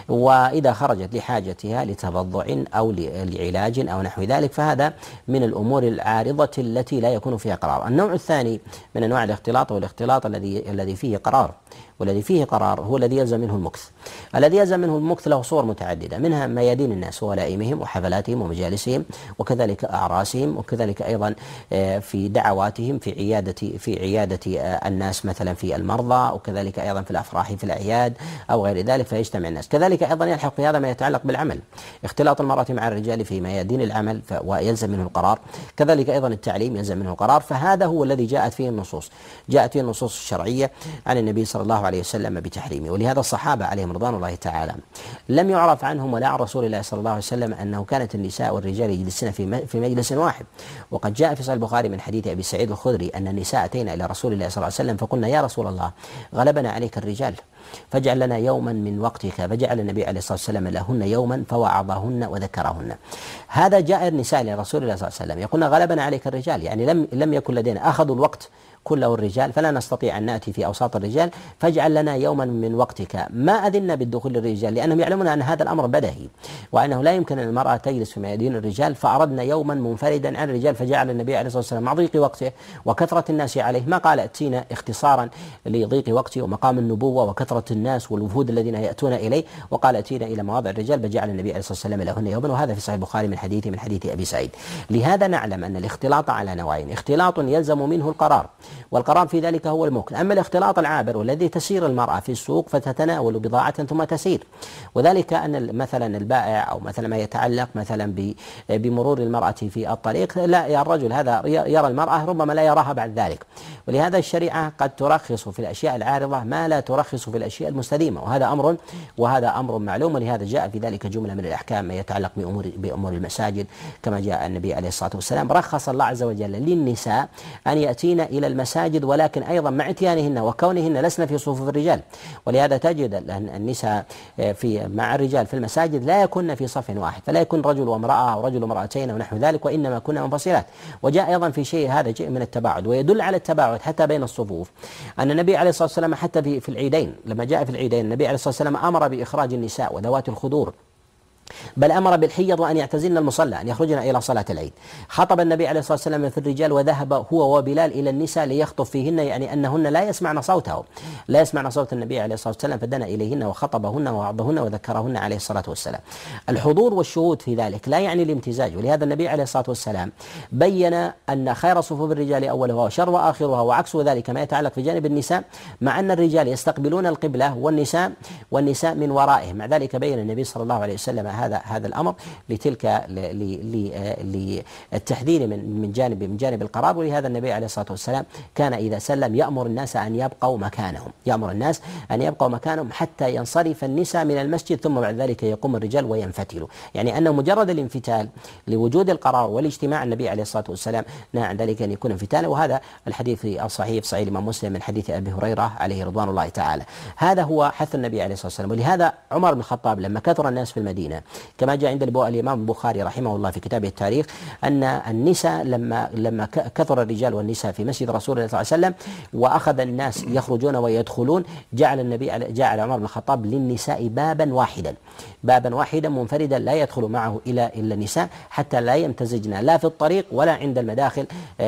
وإذا خرجت لحاجتها لتبضع أو لعلاج أو نحو ذلك فهذا من الأمور العارضة التي لا يكون فيها قرار. النوع الثاني من أنواع الاختلاط هو الاختلاط الذي الذي فيه قرار، والذي فيه قرار هو الذي يلزم منه المكث. الذي يلزم منه المكث له صور متعددة، منها ميادين الناس وولائمهم وحفلاتهم ومجالسهم وكذلك أعراسهم، وكذلك أيضا في دعواتهم في عيادة في عيادة الناس مثلا في المرضى، وكذلك أيضا في الأفراح في الأعياد أو غير ذلك فيجتمع الناس. كذلك أيضا يلحق في هذا ما يتعلق بالعمل، اختلاط المرأة مع الرجال في ميادين العمل ويلزم منه القرار، كذلك أيضا التعليم يلزم منه القرار. فهذا هو الذي جاءت فيه النصوص، جاءت فيه النصوص الشرعية عن النبي صلى الله عليه وسلم بتحريمه. ولهذا الصحابة عليهم رضوان الله تعالى لم يعرف عنهم ولا عن رسول الله صلى الله عليه وسلم أنه كانت النساء والرجال يجلسون في في مجلس واحد. وقد جاء في صحيح البخاري من حديث أبي سعيد الخدري أن النساء أتينا إلى رسول الله صلى الله عليه وسلم فقلنا: يا رسول الله غلبنا عليك الرجال فاجعل لنا يوما من وقتك، فجعل النبي عليه الصلاة والسلام لهن يوما فوعظهن وذكرهن. هذا جاء النساء لرسول الله صلى الله عليه وسلم يقولون: غلبنا عليك الرجال، يعني لم لم يكن لدينا، أخذوا الوقت كله الرجال فلا نستطيع أن نأتي في أوساط الرجال، فاجعل لنا يوما من وقتك. ما أذن بالدخول للرجال لأنهم يعلمون أن هذا الأمر بدهي وأنه لا يمكن أن المرأة تجلس في ميادين الرجال، فأردنا يوما منفردا عن الرجال. فجعل النبي عليه الصلاة والسلام مع ضيق وقته وكثرة الناس عليه ما قال ائتينا اختصارا لضيق وقته ومقام النبوة وكثرة الناس والوفود الذين يأتون إليه، وقال ائتينا إلى مواضع الرجال، فجعل النبي عليه الصلاة والسلام لهن يوما. وهذا في صحيح البخاري من حديث من حديث أبي سعيد. لهذا نعلم أن الاختلاط على نوعين: اختلاط يلزم منه القرار، والقرار في ذلك هو المكن. أما الاختلاط العابر والذي تسير المرأة في السوق فتتناول بضاعة ثم تسير، وذلك أن مثلا البائع أو مثلا ما يتعلق مثلا بمرور المرأة في الطريق، لا الرجل هذا يرى المرأة ربما لا يراها بعد ذلك. ولهذا الشريعة قد ترخص في الأشياء العارضة ما لا ترخص في الأشياء المستديمة، وهذا أمر وهذا أمر معلوم. ولهذا جاء في ذلك جملة من الأحكام ما يتعلق بأمور بأمور المساجد، كما جاء النبي عليه الصلاة والسلام رخص الله عز وجل للنساء أن يأتين إلى المساجد، ولكن أيضا مع اتيانهن وكونهن لسن في صفوف الرجال. ولهذا تجد النساء في مع الرجال في المساجد لا يكن في صف واحد، فلا يكون رجل وامرأة أو رجل وامرأتين ونحو ذلك، وإنما كنا منفصلات. وجاء أيضا في شيء هذا شيء من التباعد، ويدل على التباعد حتى بين الصفوف أن النبي عليه الصلاة والسلام حتى في في العيدين، لما جاء في العيدين النبي عليه الصلاة والسلام أمر بإخراج النساء وذوات الخدور بل أمر بالحيض وأن يعتزلن المصلى، أن يخرجن إلى صلاة العيد. خطب النبي عليه الصلاة والسلام في الرجال وذهب هو وبلال إلى النساء ليخطب فيهن، يعني أنهن لا يسمعن صوته، لا يسمعن صوت النبي عليه الصلاة والسلام، فدنا إليهن وخطبهن ووعظهن وذكرهن عليه الصلاة والسلام. الحضور والشهود في ذلك لا يعني الامتزاج، ولهذا النبي عليه الصلاة والسلام بين أن خير صفوف الرجال أولها وشر وآخرها، وعكس ذلك ما يتعلق في جانب النساء، مع أن الرجال يستقبلون القبلة والنساء والنساء من ورائهم. مع ذلك بين النبي صلى الله عليه وسلم هذا هذا الأمر لتلك للتحذير من من جانب من جانب القراب. ولهذا النبي عليه الصلاة والسلام كان إذا سلم يأمر الناس أن يبقوا مكانهم، يأمر الناس أن يبقوا مكانهم حتى ينصرف النساء من المسجد، ثم بعد ذلك يقوم الرجال وينفتلوا، يعني أن مجرد الانفتال لوجود القرار والاجتماع النبي عليه الصلاة والسلام نهى عن ذلك أن يكون انفتالا. وهذا الحديث الصحيح في صحيح الإمام مسلم من حديث أبي هريرة عليه رضوان الله تعالى. هذا هو حث النبي عليه الصلاة والسلام. ولهذا عمر بن الخطاب لما كثر الناس في المدينة، كما جاء عند الإمام البخاري رحمه الله في كتابه التاريخ، أن النساء لما لما كثر الرجال والنساء في مسجد رسول الله صلى الله عليه وسلم وأخذ الناس يخرجون ويدخلون، جعل النبي جعل عمر بن الخطاب للنساء بابا واحدا، بابا واحدا منفردا لا يدخل معه إلى إلا النساء، حتى لا يمتزجن لا في الطريق ولا عند المداخل،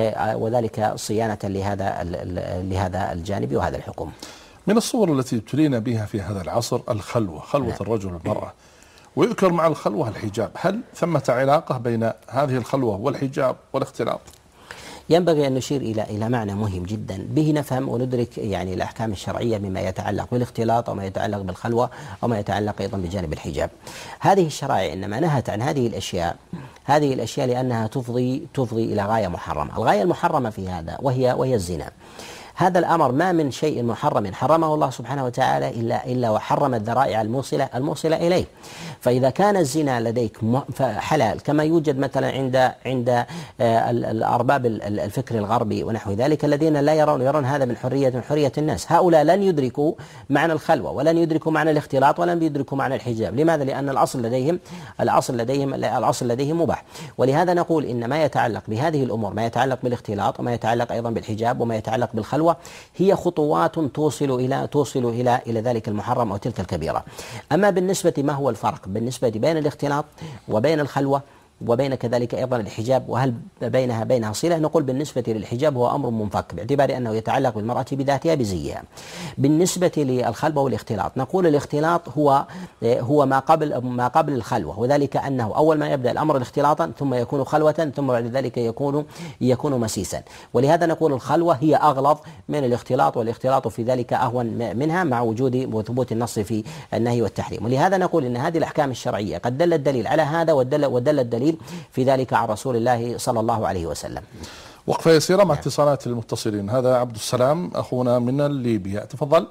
وذلك صيانة لهذا لهذا الجانب وهذا الحكم. من الصور التي ابتلينا بها في هذا العصر الخلوة، خلوة نعم. الرجل والمرأة، ويذكر مع الخلوة الحجاب. هل ثمة علاقة بين هذه الخلوة والحجاب والاختلاط؟ ينبغي أن نشير إلى إلى معنى مهم جدا به نفهم وندرك يعني الأحكام الشرعية مما يتعلق بالاختلاط أو ما يتعلق بالخلوة أو ما يتعلق أيضا بجانب الحجاب. هذه الشرائع إنما نهت عن هذه الأشياء هذه الأشياء لأنها تفضي تفضي إلى غاية محرمة. الغاية المحرمة في هذا وهي وهي الزنا. هذا الأمر ما من شيء محرم حرمه الله سبحانه وتعالى إلا إلا وحرم الذرائع الموصلة الموصلة إليه. فإذا كان الزنا لديك حلال كما يوجد مثلا عند عند الأرباب الفكر الغربي ونحو ذلك الذين لا يرون يرون هذا من حرية من حرية الناس، هؤلاء لن يدركوا معنى الخلوة ولن يدركوا معنى الاختلاط ولن يدركوا معنى الحجاب. لماذا؟ لأن الأصل لديهم الأصل لديهم الأصل لديهم مباح. ولهذا نقول إن ما يتعلق بهذه الأمور، ما يتعلق بالاختلاط وما يتعلق أيضا بالحجاب وما يتعلق بالخلوة، هي خطوات توصل إلى توصل إلى إلى ذلك المحرم أو تلك الكبيرة. أما بالنسبة ما هو الفرق بالنسبة بين الاختلاط وبين الخلوة وبين كذلك أيضا الحجاب، وهل بينها بينها صلة؟ نقول بالنسبة للحجاب هو أمر منفك باعتبار أنه يتعلق بالمرأة بذاتها بزيها. بالنسبة للخلوة والاختلاط نقول الاختلاط هو هو ما قبل ما قبل الخلوة، وذلك أنه أول ما يبدأ الأمر اختلاطا ثم يكون خلوة ثم بعد ذلك يكون يكون مسيسا. ولهذا نقول الخلوة هي أغلظ من الاختلاط، والاختلاط في ذلك أهون منها مع وجود وثبوت النص في النهي والتحريم. ولهذا نقول إن هذه الأحكام الشرعية قد دل الدليل على هذا ودل ودل الدليل في ذلك عن رسول الله صلى الله عليه وسلم. وقفة يسيرة مع اتصالات المتصلين. هذا عبد السلام أخونا من ليبيا، تفضل.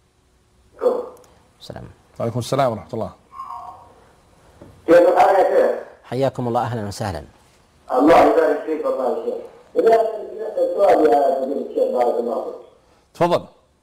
السلام. وعليكم السلام ورحمة الله. كيف الحال يا شيخ؟ حياكم الله، أهلا وسهلا. الله يبارك فيك والله يا شيخ. السؤال يا فضيلة الشيخ بارك الله فيك. تفضل.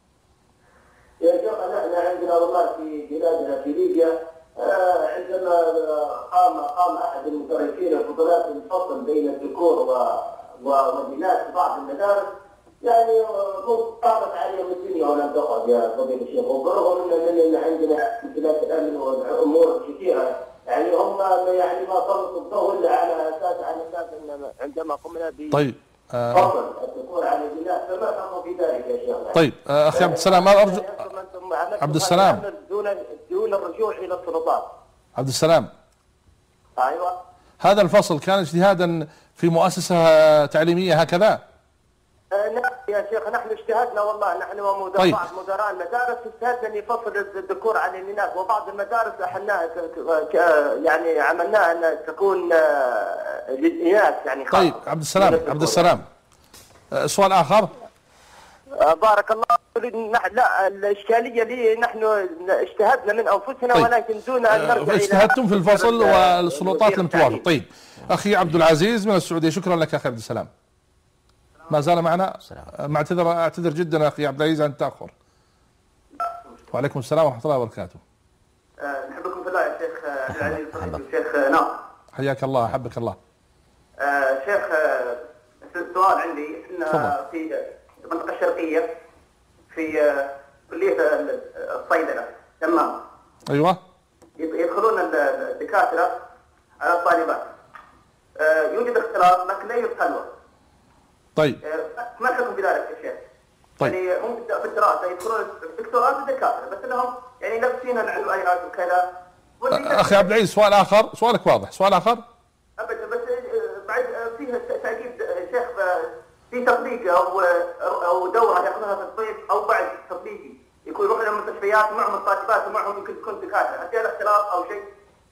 يا شيخ نحن عندنا والله في بلادنا في ليبيا آه عندما قام قام احد المدرسين الفضلاء بالفصل بين الذكور والبنات في بعض المدارس، يعني طاقت عليهم الدنيا ولم تقعد يا فضيلة الشيخ، وبرغم ان عندنا امتلاك الامن وامور كثيره، يعني هم يعني ما سلطوا الضوء الا على اساس على اساس ان عندما قمنا ب طيب فصل الذكور على البنات فما تقوم في ذلك يا شيخ. طيب اخي عبد السلام، ما ارجو عبد السلام دون دون الرجوع الى السلطات. عبد السلام، ايوه هذا الفصل كان اجتهادا في مؤسسة تعليمية هكذا؟ آه نعم يا شيخ، نحن اجتهدنا والله، نحن ومدراء طيب. بعض مدراء المدارس اجتهدنا ان يفصل الذكور عن الاناث، وبعض المدارس احناها يعني عملناها ان تكون آه للاناث يعني. طيب عبد السلام عبد السلام آه سؤال اخر. آه بارك الله. لا الاشكاليه لي نحن اجتهدنا من انفسنا. طيب. ولكن دون ان نرجع آه اجتهدتم في الفصل والسلطات لم توافق. طيب اخي عبد العزيز من السعوديه، شكرا لك اخي عبد السلام. ما زال معنا. معتذر اعتذر جدا اخي عبد العزيز عن التاخر. وعليكم السلام ورحمه الله وبركاته. أه نحبكم في الله يا شيخ عبد العزيز الشيخ ناصر. حياك الله، حبك الله. أه شيخ أه السؤال عندي، احنا في المنطقه الشرقيه في أه كليه الصيدله، تمام؟ ايوه. يدخل يدخلون الدكاتره على الطالبات. يوجد اختلاط لكن لا يوجد خلوه. طيب. ما الحكم بذلك يا شيخ؟ طيب. يعني هم في الدراسه يدخلون دكتوراه ودكاتره بس انهم يعني لابسين العلويات وكذا. اخي عبد العزيز سؤال اخر، سؤالك واضح، سؤال اخر؟ ابدا بس بعد فيه تاكيد شيخ في تطبيق او او دوره ياخذونها في الصيف او بعد تطبيقي يكون يروحون المستشفيات معهم الطالبات ومعهم يمكن تكون دكاتره، هل هذا اختلاط او شيء؟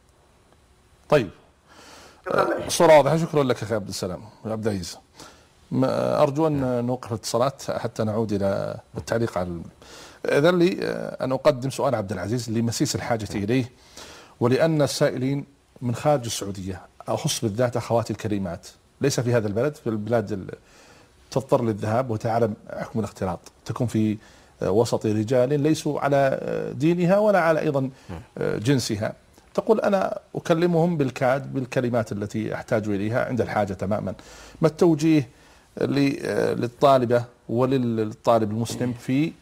طيب. الصورة واضحة، شكرا لك اخي عبد السلام عبد العزيز. ارجو ان نوقف الاتصالات حتى نعود الى التعليق على اذا لي ان اقدم سؤال عبد العزيز لمسيس الحاجة اليه، ولان السائلين من خارج السعودية، اخص بالذات اخواتي الكريمات ليس في هذا البلد، في البلاد تضطر للذهاب وتعلم حكم الاختلاط، تكون في وسط رجال ليسوا على دينها ولا على ايضا جنسها، تقول أنا أكلمهم بالكاد بالكلمات التي أحتاج إليها عند الحاجة تماما. ما التوجيه للطالبة وللطالب المسلم في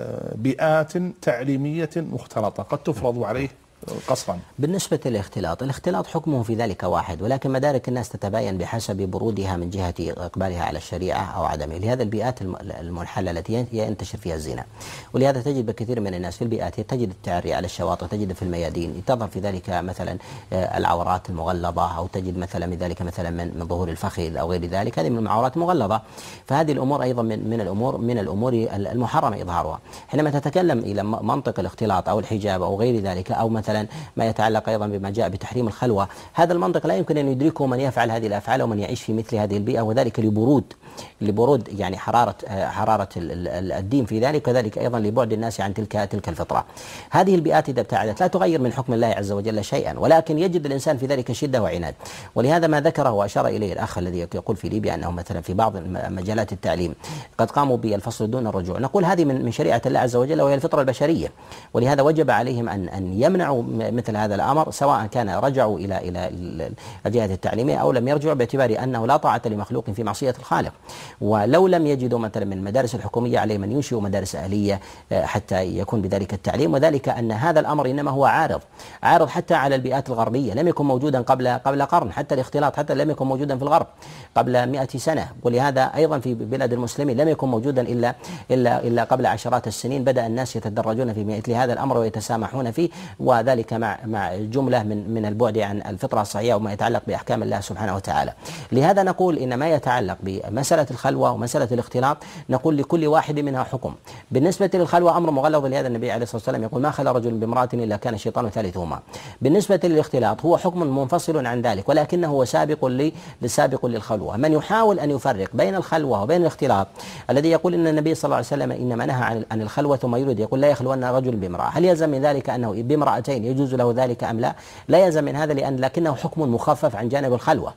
بيئات تعليمية مختلطة قد تفرض عليه قصرا؟ بالنسبة للاختلاط، الاختلاط حكمه في ذلك واحد، ولكن مدارك الناس تتباين بحسب برودها من جهة إقبالها على الشريعة أو عدمه. لهذا البيئات المنحلة التي ينتشر فيها الزنا، ولهذا تجد بكثير من الناس في البيئات تجد التعري على الشواطئ، تجد في الميادين، تظهر في ذلك مثلا العورات المغلظة، أو تجد مثلا من ذلك مثلا من, من ظهور الفخذ أو غير ذلك، هذه من العورات المغلظة. فهذه الأمور أيضا من, من الأمور من الأمور المحرمة إظهارها. حينما تتكلم إلى منطق الاختلاط أو الحجاب أو غير ذلك، أو مثلا ما يتعلق أيضا بما جاء بتحريم الخلوة، هذا المنطق لا يمكن أن يدركه من يفعل هذه الأفعال ومن يعيش في مثل هذه البيئة، وذلك لبرود لبرود يعني حرارة حرارة الدين في ذلك، وذلك أيضا لبعد الناس عن تلك تلك الفطرة. هذه البيئات إذا ابتعدت لا تغير من حكم الله عز وجل شيئا، ولكن يجد الإنسان في ذلك شدة وعناد. ولهذا ما ذكره وأشار إليه الأخ الذي يقول في ليبيا أنه مثلا في بعض مجالات التعليم قد قاموا بالفصل دون الرجوع، نقول هذه من من شريعة الله عز وجل وهي الفطرة البشرية، ولهذا وجب عليهم أن أن يمنعوا مثل هذا الأمر، سواء كان رجعوا إلى إلى الجهة التعليمية أو لم يرجعوا، باعتبار أنه لا طاعة لمخلوق في معصية الخالق. ولو لم يجدوا مثلا من المدارس الحكومية عليهم أن ينشئوا مدارس أهلية حتى يكون بذلك التعليم، وذلك أن هذا الأمر إنما هو عارض عارض حتى على البيئات الغربية، لم يكن موجودا قبل قبل قرن، حتى الاختلاط حتى لم يكن موجودا في الغرب قبل مئة سنة، ولهذا أيضا في بلاد المسلمين لم يكن موجودا إلا إلا إلا قبل عشرات السنين. بدأ الناس يتدرجون في مثل هذا الأمر ويتسامحون فيه، وذلك مع مع جملة من من البعد عن الفطرة الصحيحة وما يتعلق بأحكام الله سبحانه وتعالى. لهذا نقول إن ما يتعلق بمسألة الخلوة ومسألة الاختلاط نقول لكل واحد منها حكم. بالنسبة للخلوة أمر مغلظ، لهذا النبي عليه الصلاة والسلام يقول ما خلا رجل بامرأة إلا كان الشيطان ثالثهما. بالنسبة للاختلاط هو حكم منفصل عن ذلك، ولكنه هو سابق لسابق للخلوة. من يحاول أن يفرق بين الخلوة وبين الاختلاط، الذي يقول إن النبي صلى الله عليه وسلم إنما نهى عن عن الخلوة ثم يريد يقول لا يخلون رجل بامرأة، هل يلزم من ذلك أنه بامرأتين يجوز له ذلك أم لا؟ لا يلزم من هذا، لأن لكنه حكم مخفف عن جانب الخلوة.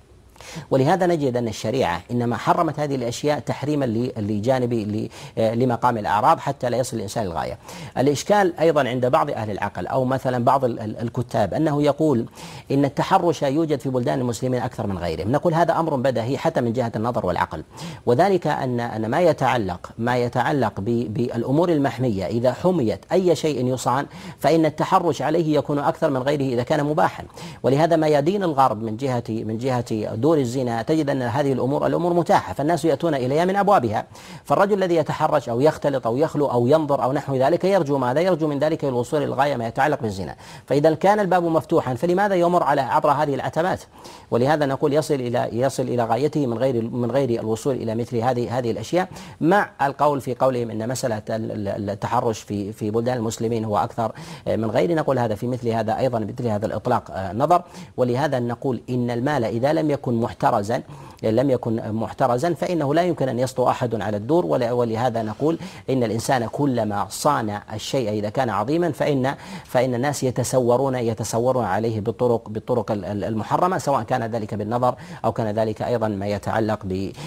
ولهذا نجد أن الشريعة إنما حرمت هذه الأشياء تحريما لجانب لمقام الأعراض حتى لا يصل الإنسان للغاية. الإشكال أيضا عند بعض أهل العقل أو مثلا بعض الكتاب أنه يقول إن التحرش يوجد في بلدان المسلمين أكثر من غيرهم. نقول هذا أمر بديهي حتى من جهة النظر والعقل، وذلك أن أن ما يتعلق ما يتعلق بالأمور المحمية إذا حميت أي شيء يصان فإن التحرش عليه يكون أكثر من غيره إذا كان مباحا. ولهذا ما يدين الغرب من جهة من جهة دور الزنا تجد أن هذه الأمور الأمور متاحة، فالناس يأتون إليها من أبوابها. فالرجل الذي يتحرش أو يختلط أو يخلو أو ينظر أو نحو ذلك يرجو ماذا؟ يرجو من ذلك الوصول للغاية ما يتعلق بالزنا. فإذا كان الباب مفتوحا فلماذا يمر على عبر هذه العتبات؟ ولهذا نقول يصل إلى يصل إلى غايته من غير من غير الوصول إلى مثل هذه هذه الأشياء، مع القول في قولهم أن مسألة التحرش في في بلدان المسلمين هو أكثر من غير. نقول هذا في مثل هذا أيضا مثل هذا الإطلاق نظر. ولهذا نقول إن المال إذا لم يكن محترزا لم يكن محترزا فإنه لا يمكن أن يسطو أحد على الدور. ولهذا نقول إن الإنسان كلما صان الشيء إذا كان عظيما فإن فإن الناس يتسورون يتسورون عليه بالطرق بالطرق المحرمة، سواء كان ذلك بالنظر أو كان ذلك أيضا ما يتعلق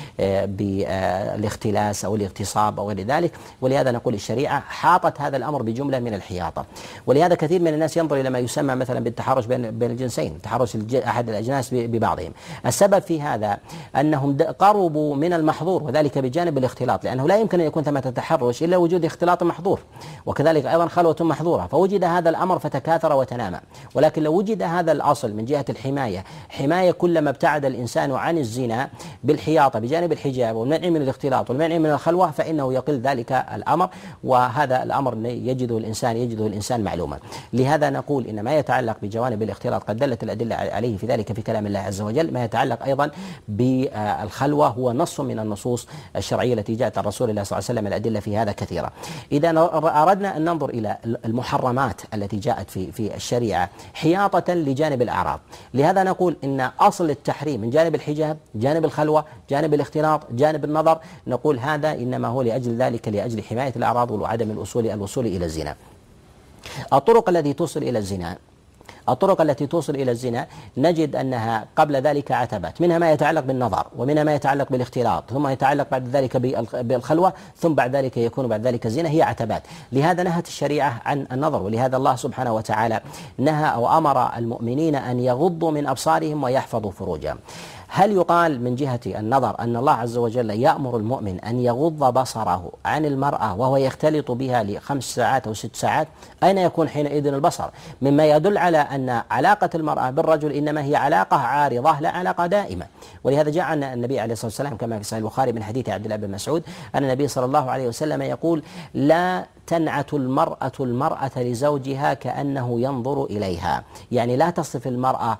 بالاختلاس أو الاغتصاب أو غير ذلك. ولهذا نقول الشريعة حاطت هذا الأمر بجملة من الحياطة. ولهذا كثير من الناس ينظر إلى ما يسمى مثلا بالتحرش بين بين الجنسين، تحرش أحد الأجناس ببعضهم. والسبب في هذا أنهم قربوا من المحظور، وذلك بجانب الاختلاط، لأنه لا يمكن أن يكون ثمة تحرش إلا وجود اختلاط محظور، وكذلك أيضا خلوة محظورة، فوجد هذا الأمر فتكاثر وتنامى. ولكن لو وجد هذا الأصل من جهة الحماية، حماية كلما ابتعد الإنسان عن الزنا بالحياطة بجانب الحجاب والمنع من الاختلاط والمنع من الخلوة، فإنه يقل ذلك الأمر، وهذا الأمر يجده الإنسان يجده الإنسان معلوما. لهذا نقول إن ما يتعلق بجوانب الاختلاط قد دلت الأدلة عليه في ذلك في كلام الله عز وجل. ما يتعلق أيضا بالخلوة هو نص من النصوص الشرعية التي جاءت عن رسول الله صلى الله عليه وسلم، الأدلة في هذا كثيرة. إذا أردنا أن ننظر إلى المحرمات التي جاءت في في الشريعة حياطة لجانب الأعراض، لهذا نقول إن أصل التحريم من جانب الحجاب، جانب الخلوة، جانب الاختلاط، جانب النظر، نقول هذا إنما هو لأجل ذلك، لأجل حماية الأعراض وعدم الوصول الوصول إلى الزنا. الطرق التي توصل إلى الزنا الطرق التي توصل إلى الزنا نجد أنها قبل ذلك عتبات، منها ما يتعلق بالنظر، ومنها ما يتعلق بالاختلاط، ثم يتعلق بعد ذلك بالخلوة، ثم بعد ذلك يكون بعد ذلك الزنا، هي عتبات. لهذا نهت الشريعة عن النظر، ولهذا الله سبحانه وتعالى نهى أو أمر المؤمنين أن يغضوا من أبصارهم ويحفظوا فروجهم. هل يقال من جهة النظر أن الله عز وجل يأمر المؤمن أن يغض بصره عن المرأة وهو يختلط بها لخمس ساعات أو ست ساعات؟ أين يكون حينئذ البصر؟ مما يدل على أن علاقة المرأة بالرجل إنما هي علاقة عارضة لا علاقة دائمة. ولهذا جاء عن النبي عليه الصلاة والسلام كما في صحيح البخاري من حديث عبد الله بن مسعود أن النبي صلى الله عليه وسلم يقول: لا تنعت المرأة المرأة لزوجها كأنه ينظر إليها، يعني لا تصف المرأة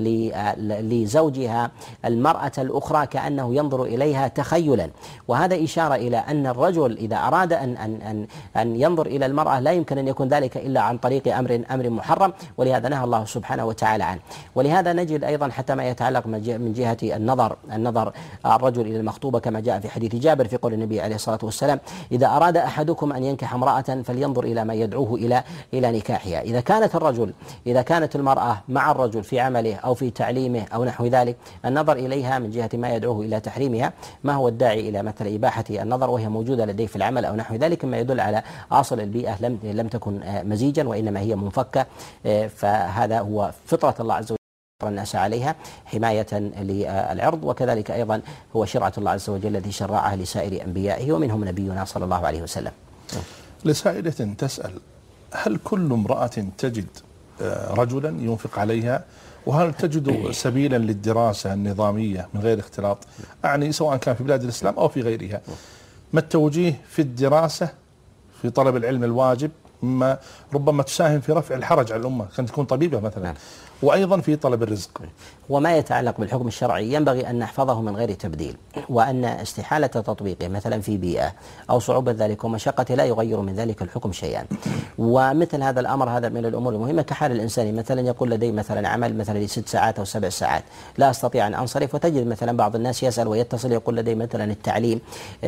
لزوجها المرأة الأخرى كأنه ينظر إليها تخيلا. وهذا إشارة إلى أن الرجل إذا أراد أن أن أن أن ينظر إلى المرأة لا يمكن أن يكون ذلك إلا عن طريق أمر أمر محرم، ولهذا نهى الله سبحانه وتعالى عنه. ولهذا نجد أيضا حتى ما يتعلق من جهة النظر النظر الرجل إلى المخطوبة كما جاء في حديث جابر في قول النبي عليه الصلاة والسلام: إذا أراد أحدكم أن ينكح امرأة فلينظر إلى ما يدعوه إلى إلى نكاحها. إذا كانت الرجل إذا كانت المرأة مع الرجل في عمله أو في تعليمه أو نحو ذلك، النظر إليها من جهة ما يدعوه إلى تحريمها ما هو الداعي إلى مثل إباحة النظر وهي موجودة لديه في العمل أو نحو ذلك، ما يدل على أصل البيئة لم لم تكن مزيجا وإنما هي منفكة. فهذا هو فطرة الله عز وجل الناس عليها حماية للعرض، وكذلك أيضا هو شرعة الله عز وجل الذي شرعها لسائر أنبيائه ومنهم نبينا صلى الله عليه وسلم. لسائلة تسأل: هل كل امرأة تجد رجلا ينفق عليها؟ وهل تجد سبيلا للدراسة النظامية من غير اختلاط؟ أعني سواء كان في بلاد الإسلام أو في غيرها. ما التوجيه في الدراسة في طلب العلم الواجب، مما ربما تساهم في رفع الحرج على الأمة، كانت تكون طبيبة مثلا، وأيضا في طلب الرزق. وما يتعلق بالحكم الشرعي ينبغي أن نحفظه من غير تبديل، وأن استحالة تطبيقه مثلا في بيئة أو صعوبة ذلك ومشقته لا يغير من ذلك الحكم شيئا. ومثل هذا الأمر هذا من الأمور المهمة كحال الإنسان مثلا يقول لدي مثلا عمل مثلا لست ساعات أو سبع ساعات لا أستطيع أن أنصرف، وتجد مثلا بعض الناس يسأل ويتصل يقول لدي مثلا التعليم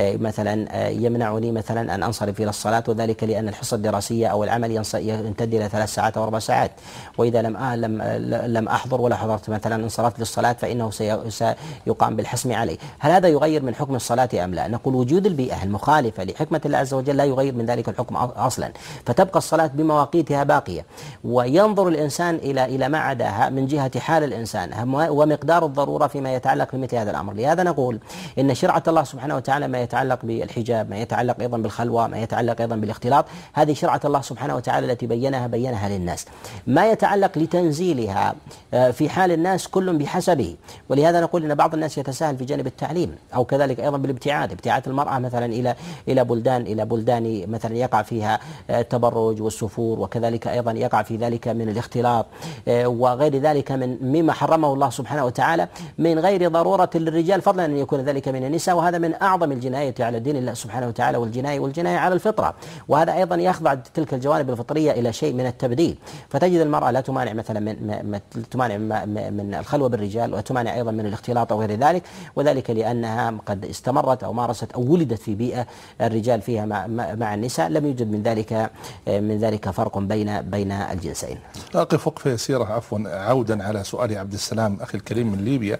مثلا يمنعني مثلا أن أنصرف إلى الصلاة، وذلك لأن الحصة الدراسية أو العمل يمتد إلى ثلاث ساعات أو أربع ساعات، وإذا لم لم لم أحضر ولا حضرت مثلا انصرفت للصلاة فإنه سيقام بالحسم علي. هل هذا يغير من حكم الصلاة أم لا؟ نقول وجود البيئة المخالفة لحكمة الله عز وجل لا يغير من ذلك الحكم أصلا، فتبقى الصلاة بمواقيتها باقية. وينظر الإنسان إلى إلى ما عداها من جهة حال الإنسان ومقدار الضرورة فيما يتعلق بمثل هذا الأمر. لهذا نقول إن شرعة الله سبحانه وتعالى ما يتعلق بالحجاب، ما يتعلق أيضا بالخلوة، ما يتعلق أيضا بالاختلاط، هذه شرعة الله سبحانه وتعالى التي بينها بينها للناس. ما يتعلق لتنزيلها في حال الناس كل بحسبه، ولهذا نقول ان بعض الناس يتساهل في جانب التعليم او كذلك ايضا بالابتعاد، ابتعاد المراه مثلا الى الى بلدان الى بلدان مثلا يقع فيها التبرج والسفور، وكذلك ايضا يقع في ذلك من الاختلاط وغير ذلك من مما حرمه الله سبحانه وتعالى من غير ضروره للرجال، فضلا ان يكون ذلك من النساء، وهذا من اعظم الجنايه على دين الله سبحانه وتعالى، والجنايه والجنايه على الفطره، وهذا ايضا يخضع تلك الجوانب الفطريه الى شيء من التبديل. فتجد المراه لا تمانع مثلا من تمانع من الخلوة بالرجال وتمانع أيضا من الاختلاط أو غير ذلك، وذلك لأنها قد استمرت أو مارست أو ولدت في بيئة الرجال فيها مع, مع النساء، لم يوجد من ذلك من ذلك فرق بين بين الجنسين. أقف وقفة يسيرة عفوا عودا على سؤال عبد السلام أخي الكريم من ليبيا.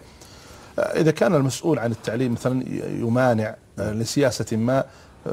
إذا كان المسؤول عن التعليم مثلا يمانع لسياسة ما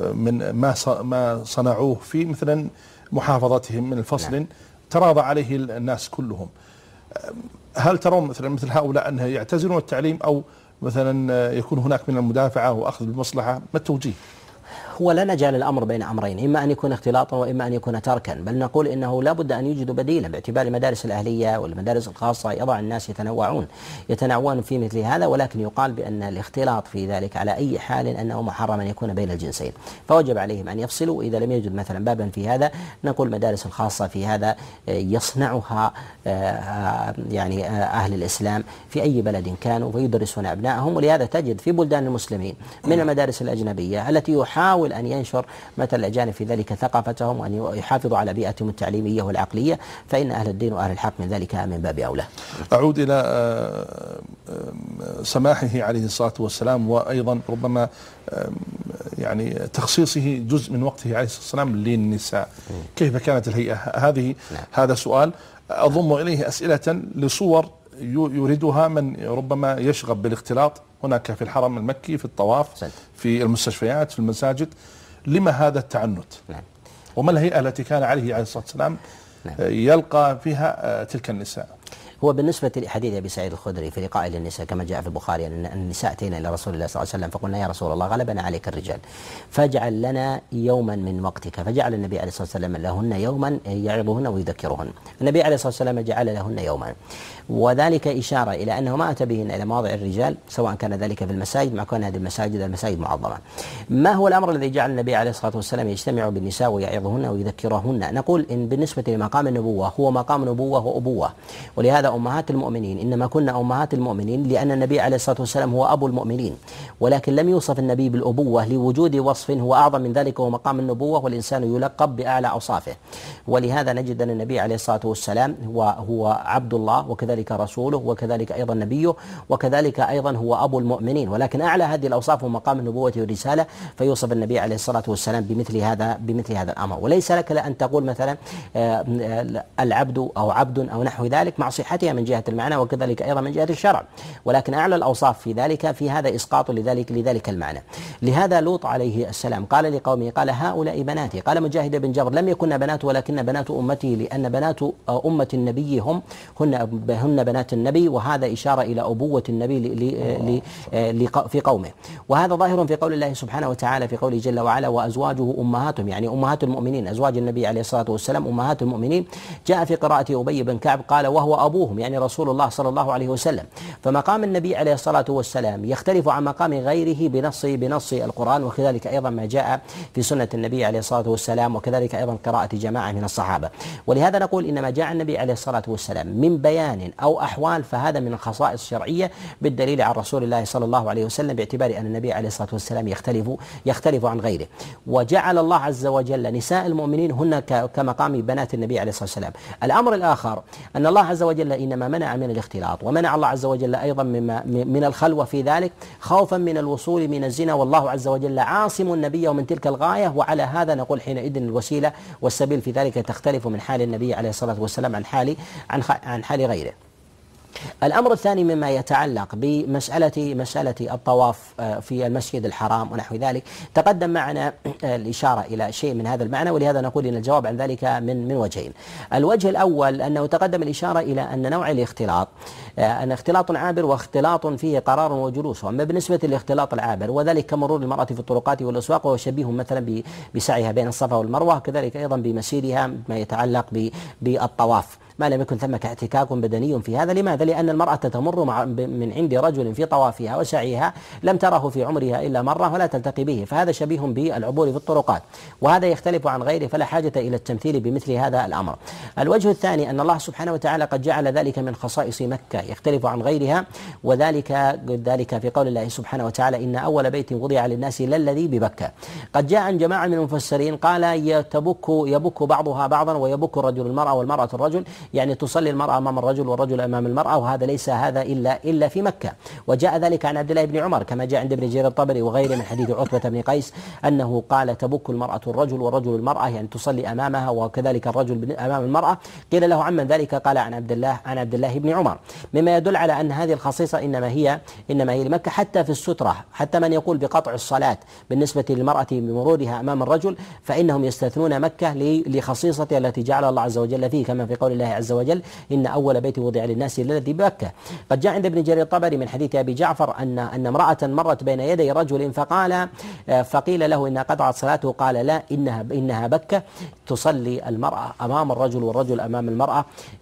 من ما ما صنعوه في مثلا محافظتهم من الفصل نعم. تراضى عليه الناس كلهم، هل ترون مثلا مثل هؤلاء أنها يعتزلون التعليم، أو مثلا يكون هناك من المدافعة وأخذ بالمصلحة؟ ما التوجيه؟ هو لا نجعل الأمر بين أمرين، إما أن يكون اختلاطا وإما أن يكون تركا، بل نقول إنه لا بد أن يوجدوا بديلا، باعتبار المدارس الأهلية والمدارس الخاصة يضع الناس يتنوعون يتنوعون في مثل هذا، ولكن يقال بأن الاختلاط في ذلك على أي حال أنه محرم أن يكون بين الجنسين، فوجب عليهم أن يفصلوا. إذا لم يوجد مثلا بابا في هذا، نقول المدارس الخاصة في هذا يصنعها يعني أهل الإسلام في أي بلد كانوا ويدرسون أبنائهم. ولهذا تجد في بلدان المسلمين من المدارس الأجنبية التي يحاول أن ينشر مثل الأجانب في ذلك ثقافتهم وأن يحافظوا على بيئتهم التعليمية والعقلية، فإن أهل الدين وأهل الحق من ذلك من باب أولى. أعود إلى سماحه عليه الصلاة والسلام، وأيضا ربما يعني تخصيصه جزء من وقته عليه الصلاة والسلام للنساء. كيف كانت الهيئة هذه؟ نعم. هذا سؤال أضم إليه أسئلة لصور يريدها من ربما يشغب بالاختلاط هناك في الحرم المكي، في الطواف، في المستشفيات، في المساجد. لما هذا التعنت؟ نعم. وما الهيئة التي كان عليه عليه الصلاة والسلام نعم. يلقى فيها تلك النساء؟ هو بالنسبة لحديث أبي سعيد الخدري في لقاء للنساء كما جاء في البخاري أن النساء أتينا إلى رسول الله صلى الله عليه وسلم فقلنا: يا رسول الله، غلبنا عليك الرجال فاجعل لنا يوما من وقتك، فجعل النبي عليه الصلاة والسلام لهن يوما يعظهن ويذكرهن. النبي عليه الصلاة والسلام جعل لهن يوما، وذلك إشارة إلى أنه ما أتى بهن إلى مواضع الرجال، سواء كان ذلك في المساجد مع كون هذه المساجد المساجد معظمة. ما هو الأمر الذي جعل النبي عليه الصلاة والسلام يجتمع بالنساء ويعظهن ويذكرهن؟ نقول إن بالنسبة لمقام النبوة هو مقام نبوة وأبوة، ولهذا أمهات المؤمنين إنما كنا أمهات المؤمنين لأن النبي عليه الصلاة والسلام هو أبو المؤمنين، ولكن لم يوصف النبي بالأبوة لوجود وصف هو أعظم من ذلك وهو مقام النبوة، والإنسان يلقب بأعلى أوصافه. ولهذا نجد أن النبي عليه الصلاة والسلام هو هو عبد الله وكذلك رسوله وكذلك أيضا نبيه وكذلك أيضا هو أبو المؤمنين، ولكن أعلى هذه الأوصاف هو مقام النبوة والرسالة، فيوصف النبي عليه الصلاة والسلام بمثل هذا بمثل هذا الأمر. وليس لك أن تقول مثلا العبد أو عبد أو نحو ذلك مع صحتها من جهة المعنى وكذلك أيضا من جهة الشرع، ولكن أعلى الأوصاف في ذلك في هذا إسقاط لذلك لذلك المعنى. لهذا لوط عليه السلام قال لقومه، قال: هؤلاء بناتي. قال مجاهد بن جبر: لم يكن بنات ولكن بنات أمتي، لأن بنات أمة النبي هم هن هن بنات النبي، وهذا إشارة إلى أبوة النبي ل ل في قومه. وهذا ظاهر في قول الله سبحانه وتعالى في قوله جل وعلا: وأزواجه أمهاتهم، يعني أمهات المؤمنين، أزواج النبي عليه الصلاة والسلام أمهات المؤمنين. جاء في قراءة أبي بن كعب قال: وهو أبوهم، يعني رسول الله صلى الله عليه وسلم. فمقام النبي عليه الصلاة والسلام يختلف عن مقام غيره بنص بنص القرآن، وكذلك أيضا ما جاء في سنة النبي عليه الصلاة والسلام، وكذلك أيضا قراءة جماعة من الصحابة. ولهذا نقول إنما جاء النبي عليه الصلاة والسلام من بيان أو أحوال فهذا من الخصائص الشرعية بالدليل عن رسول الله صلى الله عليه وسلم، باعتبار أن النبي عليه الصلاة والسلام يختلف يختلف عن غيره. وجعل الله عز وجل نساء المؤمنين هن كمقام بنات النبي عليه الصلاة والسلام. الأمر الآخر أن الله عز وجل إنما منع من الاختلاط، ومنع الله عز وجل أيضا مما من الخلوة في ذلك خوفا من الوصول من الزنا، والله عز وجل عاصم النبي من تلك الغاية. وعلى هذا نقول حينئذ الوسيلة والسبيل في ذلك تختلف من حال النبي عليه الصلاة والسلام عن حال عن عن حال غيره. الأمر الثاني مما يتعلق بمسألة مسألة الطواف في المسجد الحرام ونحو ذلك، تقدم معنا الإشارة إلى شيء من هذا المعنى، ولهذا نقول إن الجواب عن ذلك من من وجهين. الوجه الأول أنه تقدم الإشارة إلى أن نوع الاختلاط أن اختلاط عابر واختلاط فيه قرار وجلوس. وأما بالنسبة للاختلاط العابر وذلك كمرور المرأة في الطرقات والأسواق، وهو شبيه مثلا بسعيها بين الصفا والمروة، كذلك أيضا بمسيرها ما يتعلق بالطواف، ما لم يكن ثم احتكاك بدني في هذا. لماذا؟ لأن المرأة تمر مع من عند رجل في طوافها وسعيها لم تره في عمرها إلا مرة ولا تلتقي به، فهذا شبيه بالعبور في الطرقات، وهذا يختلف عن غيره، فلا حاجة إلى التمثيل بمثل هذا الأمر. الوجه الثاني أن الله سبحانه وتعالى قد جعل ذلك من خصائص مكة يختلف عن غيرها، وذلك ذلك في قول الله سبحانه وتعالى: إن أول بيت وضع للناس للذي ببكة. قد جاء عن جماعة من المفسرين قال: يتبك يبك بعضها بعضا ويبك الرجل المرأة والمرأة الرجل، يعني تصلي المرأة أمام الرجل والرجل أمام المرأة، وهذا ليس هذا إلا إلا في مكة. وجاء ذلك عن عبد الله بن عمر كما جاء عند ابن جرير الطبري وغيره من حديث عتبة بن قيس أنه قال: تبك المرأة الرجل والرجل المرأة، يعني تصلي أمامها وكذلك الرجل أمام المرأة. قيل له: عمن ذلك؟ قال: عن عبد الله عن عبد الله بن عمر، مما يدل على أن هذه الخصيصة إنما هي إنما هي لمكة. حتى في السترة، حتى من يقول بقطع الصلاة بالنسبة للمرأة بمرورها أمام الرجل، فإنهم يستثنون مكة لخصيصة التي جعل الله عز وجل فيه، كما في قول الله عز وجل إن أول بيت وضع للناس الذي بمكة. قد جاء عند ابن جرير الطبري من حديث أبي جعفر أن أن امرأة مرت بين يدي رجل فقال فقيل له إنها قطعت صلاته، قال لا إنها إنها بكة تصلي المرأة أمام الرجل والرجل أمام المرأة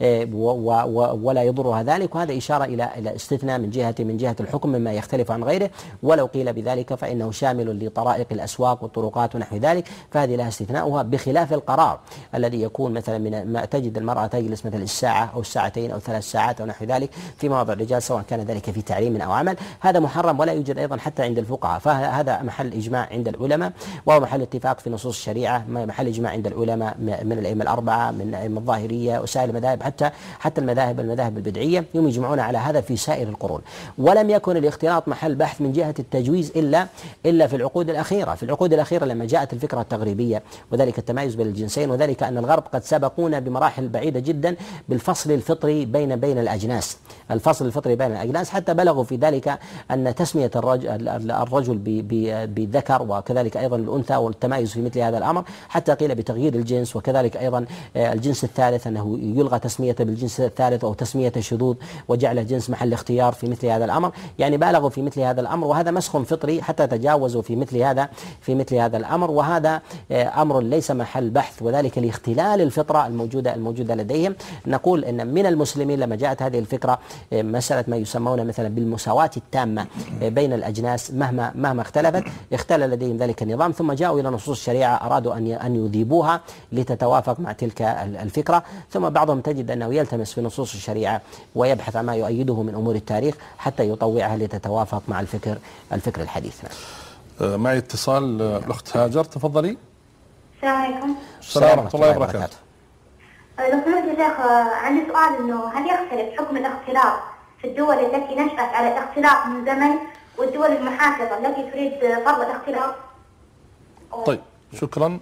ولا يضرها ذلك. وهذا إشارة إلى إلى استثناء من جهة من جهة الحكم مما يختلف عن غيره، ولو قيل بذلك فإنه شامل لطرائق الأسواق والطرقات ونحو ذلك، فهذه لها استثناؤها، بخلاف القرار الذي يكون مثلا من ما تجد المرأة تجلس مثلا الساعة أو الساعتين أو ثلاث ساعات أو نحو ذلك في مواضع الرجال، سواء كان ذلك في تعليم أو عمل، هذا محرم ولا يوجد أيضا حتى عند الفقهاء. فهذا محل إجماع عند العلماء، وهو محل اتفاق في نصوص الشريعة، محل إجماع عند العلماء من الأئمة الأربعة، من الأئمة الظاهرية وسائر المذاهب، حتى حتى المذاهب المذاهب البدعية هم يجمعون على هذا في سائر القرون. ولم يكن الاختلاط محل بحث من جهة التجويز إلا إلا في العقود الأخيرة. في العقود الأخيرة لما جاءت الفكرة التغريبية وذلك التمايز بين الجنسين، وذلك أن الغرب قد سبقونا بمراحل بعيدة جدا بالفصل الفطري بين بين الأجناس، الفصل الفطري بين الأجناس، حتى بلغوا في ذلك أن تسمية الرجل, الرجل بالذكر وكذلك أيضا الأنثى والتمايز في مثل هذا الأمر، حتى قيل بتغيير الجنس، وكذلك أيضا الجنس الثالث أنه يلغى تسميته بالجنس الثالث أو تسمية الشذوذ وجعل الجنس محل اختيار في مثل هذا الأمر. يعني بالغوا في مثل هذا الأمر، وهذا مسخ فطري حتى تجاوزوا في مثل هذا في مثل هذا الأمر، وهذا أمر ليس محل بحث، وذلك لاختلال الفطرة الموجودة الموجودة لديهم. نقول أن من المسلمين لما جاءت هذه الفكرة مسألة ما يسمون مثلا بالمساواة التامة بين الأجناس مهما مهما اختلفت، اختل لديهم ذلك النظام، ثم جاءوا إلى نصوص الشريعة أرادوا أن أن يذيبوها لتتوافق مع تلك الفكرة، ثم بعضهم تجد أنه يلتمس في نصوص الشريعة ويبحث عن ما يؤيده من أمور التاريخ حتى يطوعها لتتوافق مع الفكر الفكر الحديث. معي اتصال الأخت هاجر، تفضلي. السلام عليكم. السلام ورحمة الله وبركاته. لو سمحت يا شيخ، عندي سؤال، انه هل يختلف حكم الاختلاط في الدول التي نشأت على الاختلاط من زمن والدول المحافظة التي تريد فرض الاختلاط؟ طيب شكرا.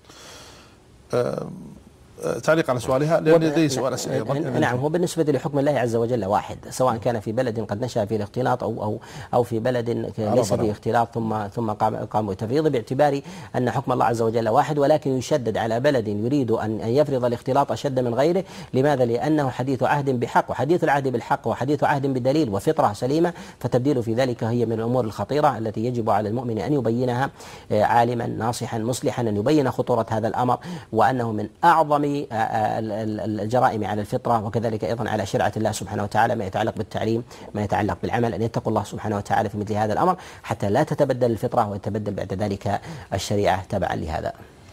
أه تعليق على سؤالها، لأن لدي سؤال أسئلة. نعم، هو بالنسبة لحكم الله عز وجل واحد، سواء كان في بلد قد نشأ فيه الاختلاط أو أو أو في بلد ليس فيه اختلاط ثم ثم قاموا بتفريضه، باعتبار أن حكم الله عز وجل واحد، ولكن يشدد على بلد يريد أن يفرض الاختلاط أشد من غيره. لماذا؟ لأنه حديث عهد بحق، وحديث العهد بالحق وحديث عهد بدليل وفطرة سليمة، فتبديل في ذلك هي من الأمور الخطيرة التي يجب على المؤمن أن يبينها عالما ناصحا مصلحا، أن يبين خطورة هذا الأمر، وأنه من أعظم الجرائم على الفطرة، وكذلك أيضا على شرعة الله سبحانه وتعالى ما يتعلق بالتعليم، ما يتعلق بالعمل، أن يتقوا الله سبحانه وتعالى في مثل هذا الأمر حتى لا تتبدل الفطرة ويتبدل بعد ذلك الشريعة تبعا لهذا.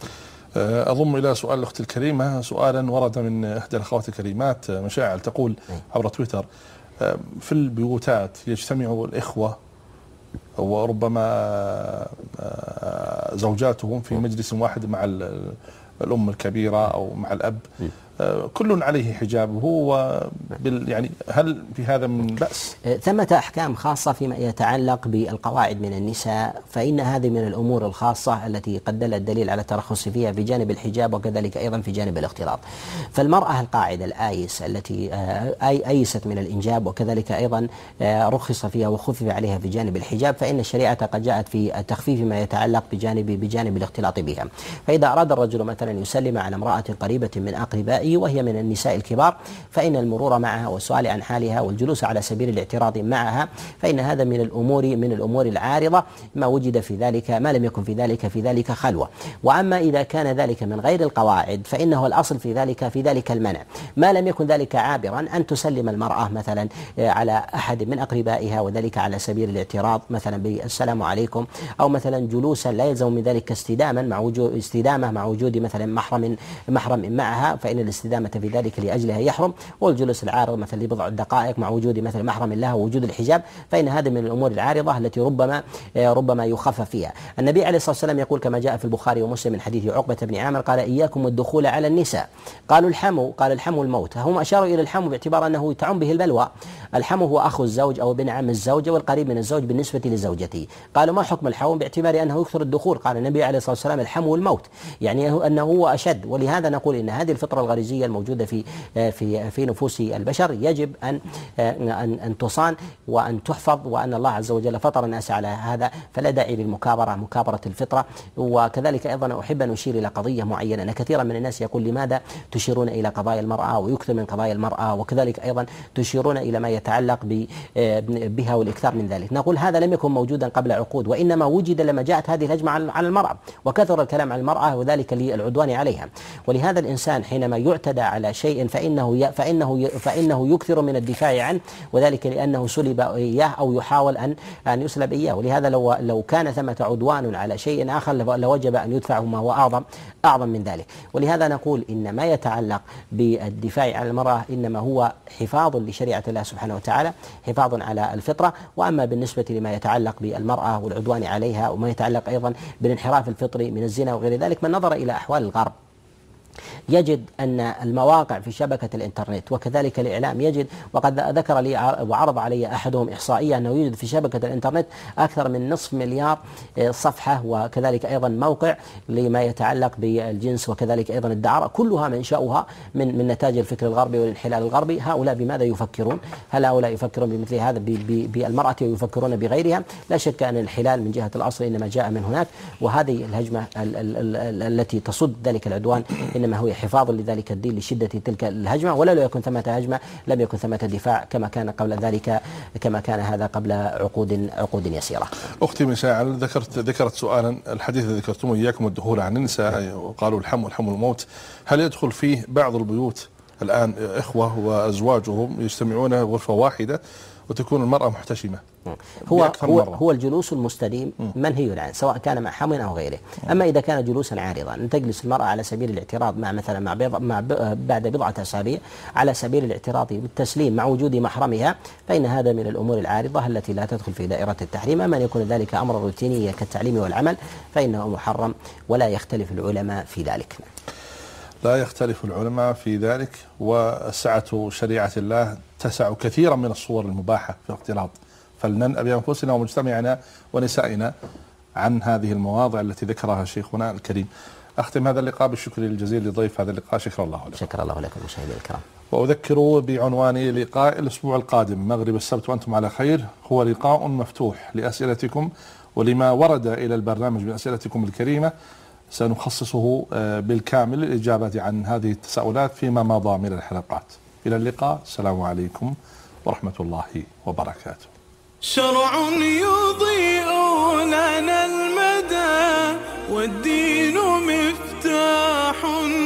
أضم إلى سؤال الأخت الكريمة سؤالا ورد من إحدى الأخوات الكريمات مشاعل، تقول عبر تويتر: في البيوتات يجتمع الإخوة وربما زوجاتهم في مجلس واحد مع الأم الكبيرة أو مع الأب، كل عليه حجابه، وبال يعني هل في هذا من بأس؟ ثمة أحكام خاصة فيما يتعلق بالقواعد من النساء، فإن هذه من الأمور الخاصة التي قد دل الدليل على الترخص فيها في جانب الحجاب وكذلك أيضا في جانب الاختلاط. فالمرأة القاعدة الآيس التي أيست من الإنجاب وكذلك أيضا رخص فيها وخفف عليها في جانب الحجاب، فإن الشريعة قد جاءت في التخفيف ما يتعلق بجانب بجانب الاختلاط بها. فإذا أراد الرجل مثلا يسلم على امرأة قريبة من أقربائه وهي من النساء الكبار، فإن المرور معها والسؤال عن حالها والجلوس على سبيل الاعتراض معها، فإن هذا من الأمور من الأمور العارضة ما وجد في ذلك ما لم يكن في ذلك في ذلك خلوة. وأما إذا كان ذلك من غير القواعد فإنه الأصل في ذلك في ذلك المنع، ما لم يكن ذلك عابرا أن تسلم المرأة مثلا على أحد من أقربائها وذلك على سبيل الاعتراض مثلا بالسلام عليكم، أو مثلا جلوسا لا يلزم من ذلك استداما مع وجود استدامة مع وجود مثلا محرم محرم معها، فإن الاستدامة في ذلك لأجلها يحرم، والجلوس العارض مثلا لبضع دقائق مع وجود مثل محرم لها ووجود الحجاب، فإن هذا من الأمور العارضة التي ربما ربما يخفف فيها. النبي عليه الصلاة والسلام يقول كما جاء في البخاري ومسلم من حديث عقبة بن عامر قال: إياكم الدخول على النساء. قالوا الحمو، قال الحمو الموت. هم أشاروا إلى الحمو باعتبار أنه تعم به البلوى، الحمو هو أخو الزوج أو ابن عم الزوجة والقريب من الزوج بالنسبة لزوجته. قالوا ما حكم الحمو؟ باعتبار أنه يكثر الدخول. قال النبي عليه الصلاة والسلام الحمو الموت، يعني أنه هو أشد. ولهذا نقول إن هذه الفطرة الغريزية الموجودة في في في نفوس البشر يجب أن أن أن تصان وأن تحفظ، وأن الله عز وجل فطر الناس على هذا، فلا داعي للمكابرة، مكابرة الفطرة. وكذلك أيضا أحب أن أشير إلى قضية معينة، أن كثيرا من الناس يقول لماذا تشيرون إلى قضايا المرأة ويكثر من قضايا المرأة، وكذلك أيضا تشيرون إلى ما يتعلق بها والإكثار من ذلك. نقول هذا لم يكن موجودا قبل عقود، وإنما وجد لما جاءت هذه الهجمة على المرأة وكثر الكلام عن المرأة، وذلك للعدوان عليها. ولهذا الإنسان حينما يعتدى على شيء فإنه فإنه فإنه يكثر من الدفاع عنه، وذلك لأنه سلب إياه أو يحاول أن أن يسلب إياه. ولهذا لو لو كان ثمة عدوان على شيء آخر لوجب أن يدفع ما هو أعظم أعظم من ذلك. ولهذا نقول إن ما يتعلق بالدفاع عن المرأة إنما هو حفاظ لشريعة الله سبحانه وتعالى، حفاظ على الفطرة. وأما بالنسبة لما يتعلق بالمرأة والعدوان عليها وما يتعلق أيضا بالانحراف الفطري من الزنا وغير ذلك، من نظر إلى أحوال الغرب يجد أن المواقع في شبكة الإنترنت وكذلك الإعلام يجد، وقد ذكر لي وعرض علي أحدهم إحصائية أنه يوجد في شبكة الإنترنت أكثر من نصف مليار صفحة، وكذلك أيضا موقع لما يتعلق بالجنس وكذلك أيضا الدعارة، كلها منشأها من من نتاج الفكر الغربي والانحلال الغربي. هؤلاء بماذا يفكرون؟ هل هؤلاء يفكرون بمثل هذا بالمرأة ويفكرون بغيرها؟ لا شك أن الانحلال من جهة الأصل إنما جاء من هناك، وهذه الهجمة التي تصد ذلك العدوان إنما هو حفاظ لذلك الدين لشدة تلك الهجمة. ولا لو يكن ثمة هجمة لم يكن ثمة دفاع كما كان قبل ذلك، كما كان هذا قبل عقود عقود يسيرة. أختي مشاعل ذكرت ذكرت سؤالا، الحديث الذي ذكرتموه إياكم الدخول عن النساء وقالوا الحم الحم الموت، هل يدخل فيه بعض البيوت الآن إخوة وأزواجهم يجتمعون غرفة واحدة وتكون المرأة محتشمة؟ هو هو, هو الجلوس المستديم منهي عنه سواء كان مع حم أو غيره. أما إذا كان جلوسا عارضا أن تجلس المرأة على سبيل الاعتراض مع مثلا مع, بيض مع بعد بضعة أسابيع على سبيل الاعتراض بالتسليم مع وجود محرمها، فإن هذا من الأمور العارضة التي لا تدخل في دائرة التحريم. أما أن يكون ذلك أمر روتيني كالتعليم والعمل فإنه محرم، ولا يختلف العلماء في ذلك. لا يختلف العلماء في ذلك، وسعة شريعة الله تسع كثيرا من الصور المباحة في الاختلاط، فلننأ بأنفسنا ومجتمعنا ونسائنا عن هذه المواضع التي ذكرها شيخنا الكريم. أختم هذا اللقاء بالشكر الجزيل لضيف هذا اللقاء، شكر الله لكم. شكر الله لكم مشاهدينا الكرام. وأذكر بعنوان لقاء الأسبوع القادم مغرب السبت وأنتم على خير، هو لقاء مفتوح لأسئلتكم ولما ورد إلى البرنامج من أسئلتكم الكريمة، سنخصصه بالكامل للإجابة عن هذه التساؤلات فيما مضى من الحلقات. إلى اللقاء، السلام عليكم ورحمة الله وبركاته. شرع يضيء لنا المدى والدين مفتاح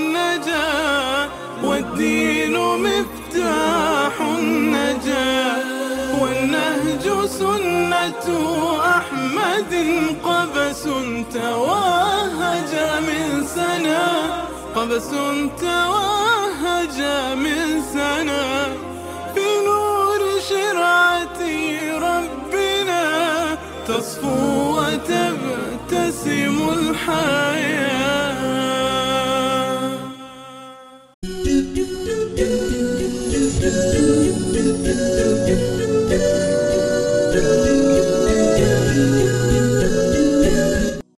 النجاة، والدين مفتاح النجاة، والنهج سنة أحمد قبس توهج من سنة، قبس توهج من سنة، في نور شرعة ربنا تصفو وتبتسم الحياة.